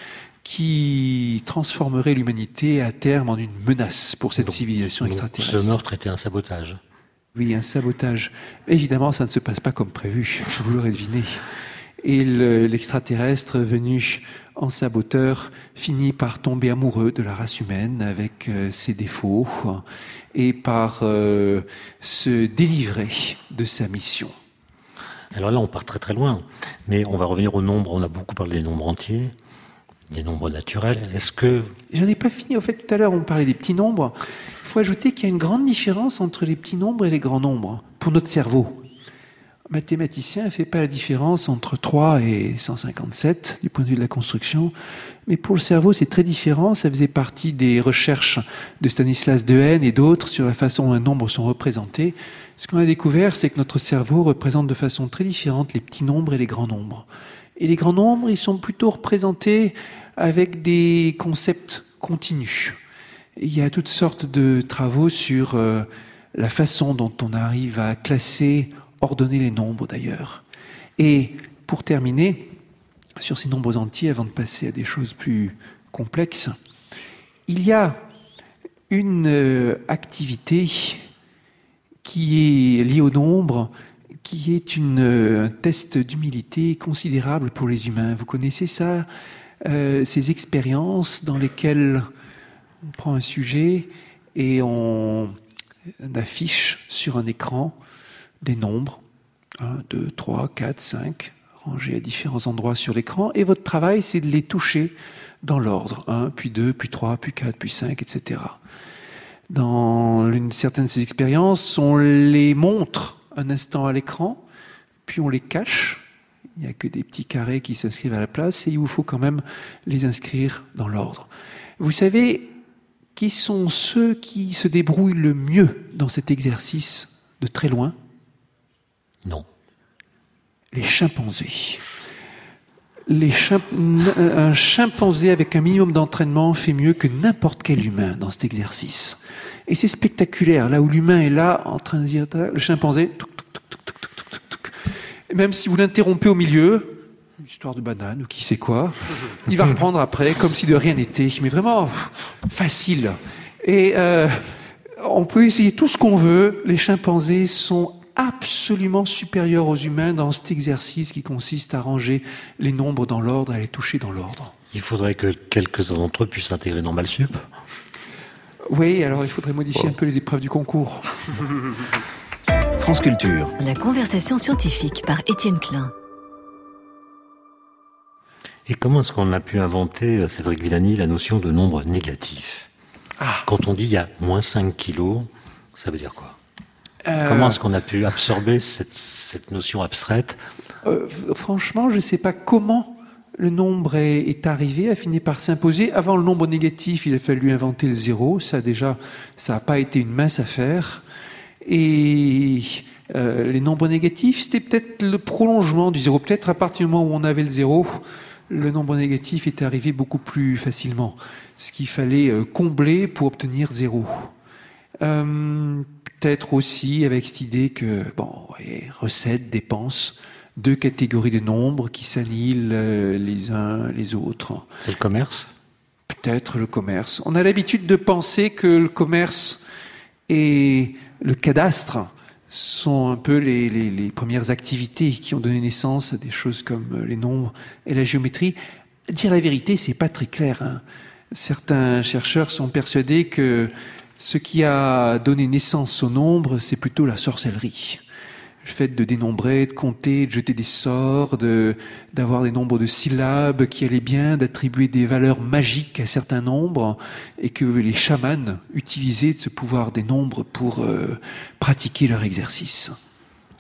qui transformerait l'humanité à terme en une menace pour cette donc, civilisation donc extraterrestre. Ce meurtre était un sabotage. Oui, un sabotage. Évidemment, ça ne se passe pas comme prévu, vous l'aurez deviné. Et le, l'extraterrestre venu en saboteur finit par tomber amoureux de la race humaine avec euh, ses défauts et par euh, se délivrer de sa mission. Alors là, on part très très loin. Mais on va revenir aux nombres. On a beaucoup parlé des nombres entiers, des nombres naturels. Est-ce que... J'en ai pas fini. Au fait, tout à l'heure, on parlait des petits nombres. Il faut ajouter qu'il y a une grande différence entre les petits nombres et les grands nombres pour notre cerveau. Un mathématicien ne fait pas la différence entre trois et cent cinquante-sept du point de vue de la construction, mais pour le cerveau c'est très différent. Ça faisait partie des recherches de Stanislas Dehaene et d'autres sur la façon dont les nombres sont représentés. Ce qu'on a découvert, c'est que notre cerveau représente de façon très différente les petits nombres et les grands nombres. Et les grands nombres, ils sont plutôt représentés avec des concepts continus. Et il y a toutes sortes de travaux sur euh, la façon dont on arrive à classer, ordonner les nombres d'ailleurs. Et pour terminer, sur ces nombres entiers, avant de passer à des choses plus complexes, il y a une euh, activité qui est liée au nombre, qui est une, euh, un test d'humilité considérable pour les humains. Vous connaissez ça, euh, ces expériences dans lesquelles on prend un sujet et on affiche sur un écran des nombres, un, deux, trois, quatre, cinq, rangés à différents endroits sur l'écran, et votre travail, c'est de les toucher dans l'ordre, un, puis deux, puis trois, puis quatre, puis cinq, et cetera. Dans une certaine de ces expériences, on les montre un instant à l'écran, puis on les cache, il n'y a que des petits carrés qui s'inscrivent à la place, et il vous faut quand même les inscrire dans l'ordre. Vous savez qui sont ceux qui se débrouillent le mieux dans cet exercice de très loin ? Non. Les chimpanzés. Les chimp... Un chimpanzé avec un minimum d'entraînement fait mieux que n'importe quel humain dans cet exercice. Et c'est spectaculaire, là où l'humain est là, en train de dire, le chimpanzé, touc, touc, touc, touc, touc, touc, touc, touc. Et même si vous l'interrompez au milieu, une histoire de banane ou qui sait quoi, il va reprendre après comme si de rien n'était, mais vraiment facile. Et euh, on peut essayer tout ce qu'on veut, les chimpanzés sont absolument supérieurs aux humains dans cet exercice qui consiste à ranger les nombres dans l'ordre, à les toucher dans l'ordre. Il faudrait que quelques-uns d'entre eux puissent s'intégrer dans Malsup. Oui, alors il faudrait modifier oh. un peu les épreuves du concours. France Culture. La conversation scientifique par Étienne Klein. Et comment est-ce qu'on a pu inventer, Cédric Villani, la notion de nombre négatif ? ah. Quand on dit il y a moins cinq kilos, ça veut dire quoi ? Euh, Comment est-ce qu'on a pu absorber cette, cette notion abstraite ? euh, Franchement, je ne sais pas comment le nombre est, est arrivé, a fini par s'imposer. Avant le nombre négatif, il a fallu inventer le zéro. Ça, déjà, ça n'a pas été une mince affaire. Et euh, les nombres négatifs, c'était peut-être le prolongement du zéro. Peut-être à partir du moment où on avait le zéro, le nombre négatif est arrivé beaucoup plus facilement. Ce qu'il fallait euh, combler pour obtenir zéro. Euh, peut-être aussi avec cette idée que, bon, ouais, recettes, dépenses, deux catégories de nombres qui s'annihilent euh, les uns les autres. C'est le commerce ? Peut-être le commerce. On a l'habitude de penser que le commerce et le cadastre sont un peu les, les, les premières activités qui ont donné naissance à des choses comme les nombres et la géométrie. Dire la vérité, c'est pas très clair, hein. Certains chercheurs sont persuadés que ce qui a donné naissance au nombre, c'est plutôt la sorcellerie. Le fait de dénombrer, de compter, de jeter des sorts, de, d'avoir des nombres de syllabes qui allaient bien, d'attribuer des valeurs magiques à certains nombres, et que les chamans utilisaient de ce pouvoir des nombres pour euh, pratiquer leur exercice. Léon ?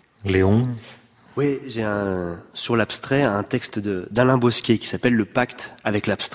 Oui, j'ai un, sur l'abstrait un texte de, d'Alain Bosquet qui s'appelle « Le pacte avec l'abstrait ».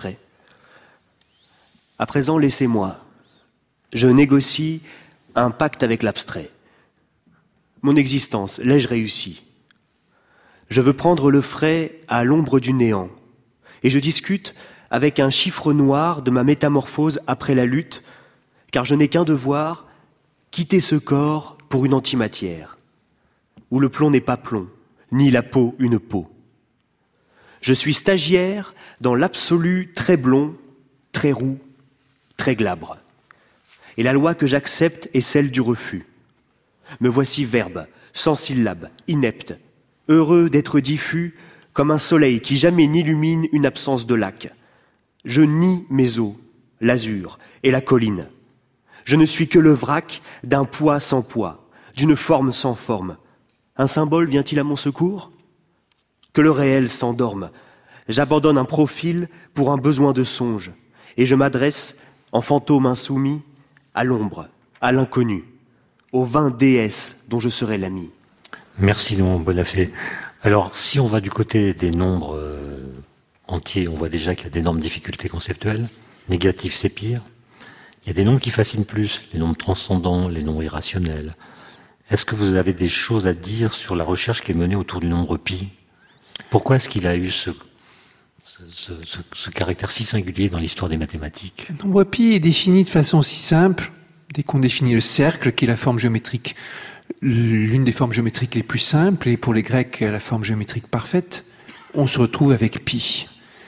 À présent, laissez-moi. Je négocie un pacte avec l'abstrait. Mon existence, l'ai-je réussi ? Je veux prendre le frais à l'ombre du néant, et je discute avec un chiffre noir de ma métamorphose après la lutte, car je n'ai qu'un devoir, quitter ce corps pour une antimatière, où le plomb n'est pas plomb, ni la peau une peau. Je suis stagiaire dans l'absolu très blond, très roux, très glabre. Et la loi que j'accepte est celle du refus. Me voici verbe, sans syllabe, inepte, heureux d'être diffus comme un soleil qui jamais n'illumine une absence de lac. Je nie mes eaux, l'azur et la colline. Je ne suis que le vrac d'un poids sans poids, d'une forme sans forme. Un symbole vient-il à mon secours ? Que le réel s'endorme. J'abandonne un profil pour un besoin de songe, et je m'adresse, en fantôme insoumis, à l'ombre, à l'inconnu, aux vingt déesses dont je serai l'ami. Merci, mon Bonafé. Alors, si on va du côté des nombres euh, entiers, on voit déjà qu'il y a d'énormes difficultés conceptuelles. Négatif, c'est pire. Il y a des nombres qui fascinent plus, les nombres transcendants, les nombres irrationnels. Est-ce que vous avez des choses à dire sur la recherche qui est menée autour du nombre pi ? Pourquoi est-ce qu'il a eu ce, ce, ce, ce, ce caractère si singulier dans l'histoire des mathématiques ? Le nombre pi est défini de façon si simple, dès qu'on définit le cercle, qui est la forme géométrique, l'une des formes géométriques les plus simples, et pour les Grecs, la forme géométrique parfaite, on se retrouve avec pi.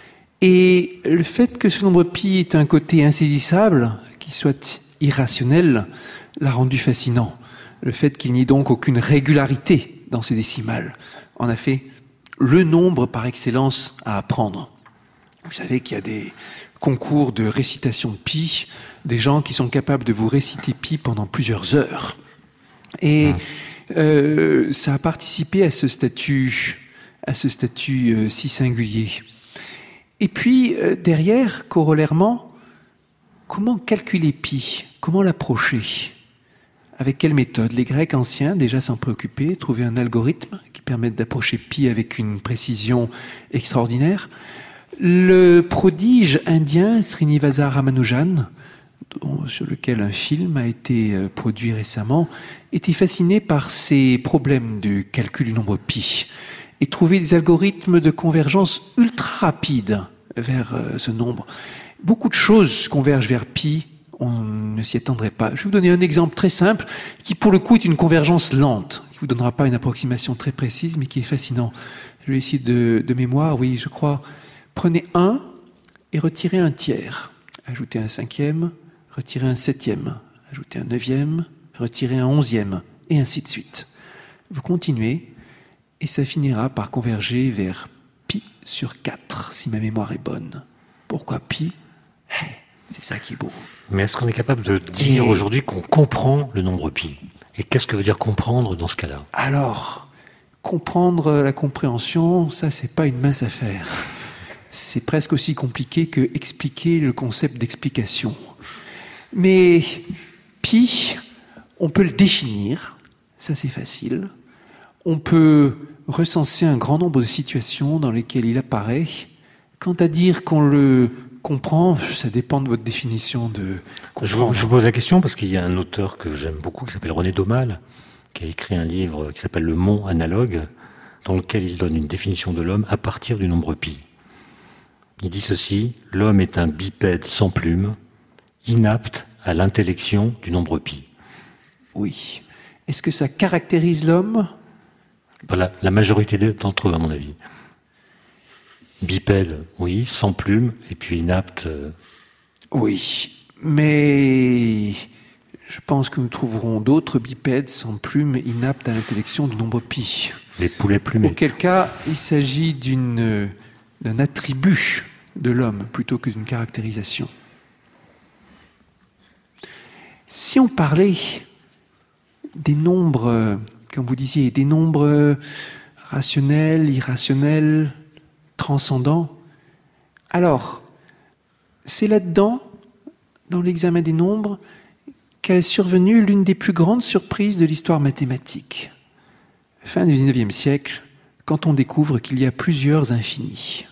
Et le fait que ce nombre pi ait un côté insaisissable, qu'il soit irrationnel, l'a rendu fascinant. Le fait qu'il n'y ait donc aucune régularité dans ces décimales en a fait le nombre par excellence à apprendre. Vous savez qu'il y a des concours de récitation de pi, des gens qui sont capables de vous réciter pi pendant plusieurs heures. Et euh, ça a participé à ce statut, à ce statut euh, si singulier. Et puis, euh, derrière, corollairement, comment calculer pi ? Comment l'approcher ? Avec quelle méthode ? Les Grecs anciens, déjà s'en préoccupaient, trouvaient un algorithme qui permette d'approcher pi avec une précision extraordinaire. Le prodige indien Srinivasa Ramanujan, dont, sur lequel un film a été produit récemment, était fasciné par ces problèmes de calcul du nombre pi et trouvait des algorithmes de convergence ultra rapides vers euh, ce nombre. Beaucoup de choses convergent vers pi, on ne s'y attendrait pas. Je vais vous donner un exemple très simple qui, pour le coup, est une convergence lente, qui ne vous donnera pas une approximation très précise, mais qui est fascinant. Je vais essayer de, de mémoire, oui, je crois. Prenez un et retirez un tiers. Ajoutez un cinquième, retirez un septième. Ajoutez un neuvième, retirez un onzième, et ainsi de suite. Vous continuez, et ça finira par converger vers pi sur quatre, si ma mémoire est bonne. Pourquoi pi ? Hey, c'est ça qui est beau. Mais est-ce qu'on est capable de dire et... aujourd'hui qu'on comprend le nombre pi ? Et qu'est-ce que veut dire comprendre dans ce cas-là ? Alors, comprendre la compréhension, ça, c'est pas une mince affaire. C'est presque aussi compliqué que expliquer le concept d'explication. Mais pi, on peut le définir, ça c'est facile. On peut recenser un grand nombre de situations dans lesquelles il apparaît. Quant à dire qu'on le comprend, ça dépend de votre définition de comprendre. Je, je vous pose la question parce qu'il y a un auteur que j'aime beaucoup qui s'appelle René Daumal, qui a écrit un livre qui s'appelle Le Mont analogue, dans lequel il donne une définition de l'homme à partir du nombre pi. Il dit ceci: l'homme est un bipède sans plume, inapte à l'intellection du nombre pi. Oui. Est-ce que ça caractérise l'homme ? Voilà, la majorité d'entre eux, à mon avis. Bipède, oui, sans plume, et puis inapte. Euh... Oui, mais je pense que nous trouverons d'autres bipèdes sans plume, inaptes à l'intellection du nombre pi. Les poulets plumés. Auquel cas, il s'agit d'une, d'un attribut de l'homme plutôt que d'une caractérisation. Si on parlait des nombres, comme vous disiez, des nombres rationnels, irrationnels, transcendants, alors, c'est là-dedans, dans l'examen des nombres, qu'a survenu l'une des plus grandes surprises de l'histoire mathématique. Fin du dix-neuvième siècle, quand on découvre qu'il y a plusieurs infinis.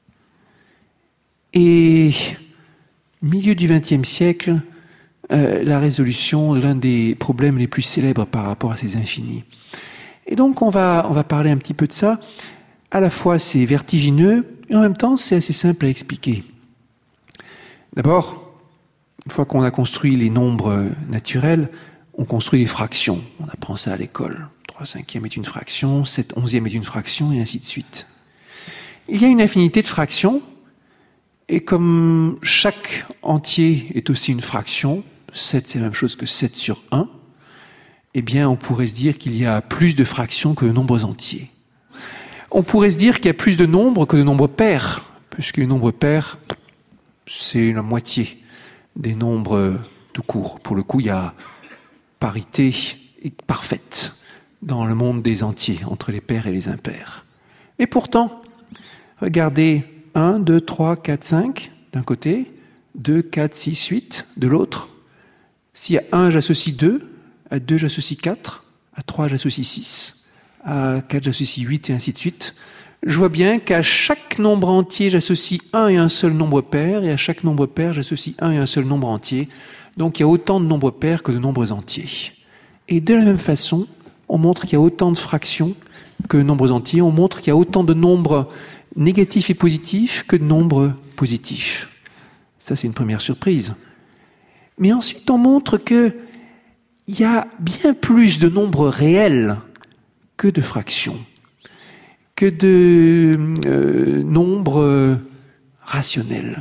Et milieu du vingtième siècle, euh, la résolution de l'un des problèmes les plus célèbres par rapport à ces infinis. Et donc on va, on va parler un petit peu de ça. À la fois c'est vertigineux, et en même temps c'est assez simple à expliquer. D'abord, une fois qu'on a construit les nombres naturels, on construit les fractions. On apprend ça à l'école. trois cinquièmes est une fraction, sept onzièmes est une fraction, et ainsi de suite. Il y a une infinité de fractions, et comme chaque entier est aussi une fraction, sept c'est la même chose que sept sur un, eh bien on pourrait se dire qu'il y a plus de fractions que de nombres entiers. On pourrait se dire qu'il y a plus de nombres que de nombres pairs, puisque les nombres pairs, c'est la moitié des nombres tout court. Pour le coup, il y a parité parfaite dans le monde des entiers, entre les pairs et les impairs. Et pourtant, regardez, un, deux, trois, quatre, cinq d'un côté, deux, quatre, six, huit de l'autre. S'il y a un, j'associe deux, à deux, j'associe quatre, à trois, j'associe six, à quatre, j'associe huit, et ainsi de suite. Je vois bien qu'à chaque nombre entier, j'associe un et un seul nombre pair, et à chaque nombre pair, j'associe un et un seul nombre entier. Donc il y a autant de nombres pairs que de nombres entiers. Et de la même façon, on montre qu'il y a autant de fractions que de nombres entiers. On montre qu'il y a autant de nombres négatifs et positifs que de nombres positifs. Ça, c'est une première surprise. Mais ensuite, on montre qu'il y a bien plus de nombres réels que de fractions, que de euh, nombres rationnels.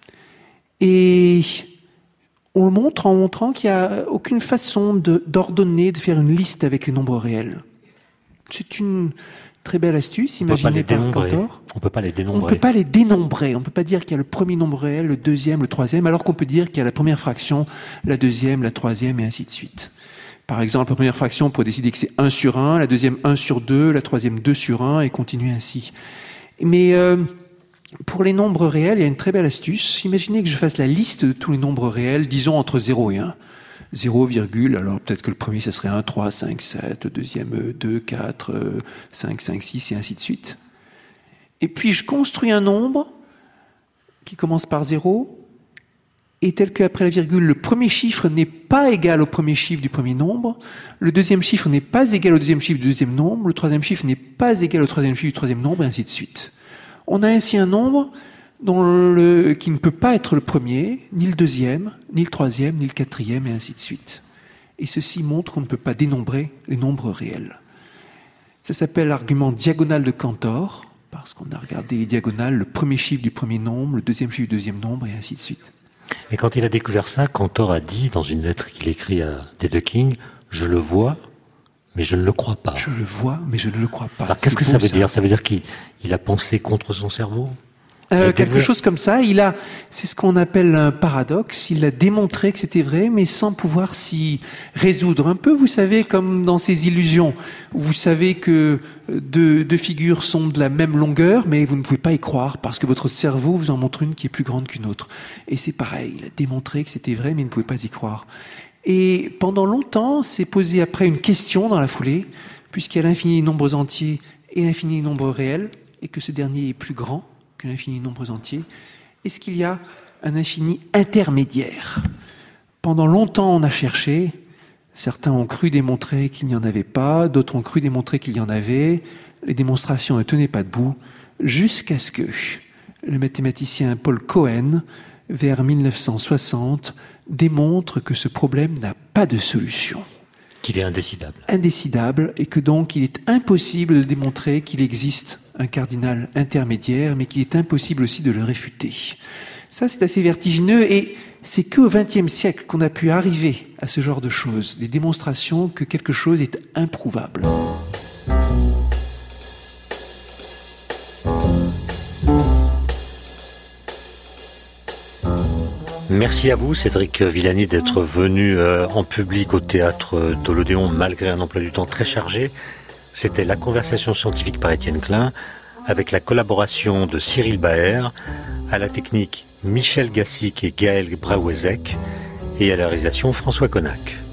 Et on le montre en montrant qu'il n'y a aucune façon de, d'ordonner, de faire une liste avec les nombres réels. C'est une très belle astuce, imaginée par Cantor. On ne peut pas les dénombrer. On ne peut pas les dénombrer. On ne peut pas dire qu'il y a le premier nombre réel, le deuxième, le troisième, alors qu'on peut dire qu'il y a la première fraction, la deuxième, la troisième, et ainsi de suite. Par exemple, la première fraction, on pourrait décider que c'est un sur un, la deuxième un sur deux, la troisième deux sur un, et continuer ainsi. Mais euh, pour les nombres réels, il y a une très belle astuce. Imaginez que je fasse la liste de tous les nombres réels, disons entre zéro et un. zéro, virgule, alors peut-être que le premier, ça serait un, trois, cinq, sept, le deuxième, deux, quatre, cinq, cinq, six, et ainsi de suite. Et puis, je construis un nombre qui commence par zéro, et tel qu'après la virgule, le premier chiffre n'est pas égal au premier chiffre du premier nombre, le deuxième chiffre n'est pas égal au deuxième chiffre du deuxième nombre, le troisième chiffre n'est pas égal au troisième chiffre du troisième nombre, et ainsi de suite. On a ainsi un nombre dont le, qui ne peut pas être le premier, ni le deuxième, ni le troisième, ni le quatrième, et ainsi de suite. Et ceci montre qu'on ne peut pas dénombrer les nombres réels. Ça s'appelle l'argument diagonal de Cantor, parce qu'on a regardé les diagonales, le premier chiffre du premier nombre, le deuxième chiffre du deuxième nombre, et ainsi de suite. Et quand il a découvert ça, Cantor a dit, dans une lettre qu'il écrit à Dedekind, « Je le vois, mais je ne le crois pas. » Je le vois, mais je ne le crois pas. Alors, qu'est-ce que ça veut dire ? Ça veut dire qu'il il a pensé contre son cerveau ? Euh, quelque chose comme ça. Il a, c'est ce qu'on appelle un paradoxe. Il a démontré que c'était vrai, mais sans pouvoir s'y résoudre. Un peu, vous savez, comme dans ces illusions. Vous savez que deux, deux figures sont de la même longueur, mais vous ne pouvez pas y croire parce que votre cerveau vous en montre une qui est plus grande qu'une autre. Et c'est pareil. Il a démontré que c'était vrai, mais il ne pouvait pas y croire. Et pendant longtemps, s'est posé après une question dans la foulée, puisqu'il y a l'infini des nombres entiers et l'infini des nombres réels, et que ce dernier est plus grand que l'infini de nombres entiers, est-ce qu'il y a un infini intermédiaire ? Pendant longtemps, on a cherché. Certains ont cru démontrer qu'il n'y en avait pas, d'autres ont cru démontrer qu'il y en avait. Les démonstrations ne tenaient pas debout, jusqu'à ce que le mathématicien Paul Cohen, vers mille neuf cent soixante, démontre que ce problème n'a pas de solution. Qu'il est indécidable. Indécidable, et que donc il est impossible de démontrer qu'il existe un cardinal intermédiaire, mais qu'il est impossible aussi de le réfuter. Ça, c'est assez vertigineux, et c'est qu'au vingtième siècle qu'on a pu arriver à ce genre de choses, des démonstrations que quelque chose est improuvable. Merci à vous, Cédric Villani, d'être venu euh, en public au théâtre de l'Odéon, malgré un emploi du temps très chargé. C'était La Conversation scientifique par Étienne Klein, avec la collaboration de Cyril Baer, à la technique Michel Gassic et Gaël Braouezek, et à la réalisation François Connac.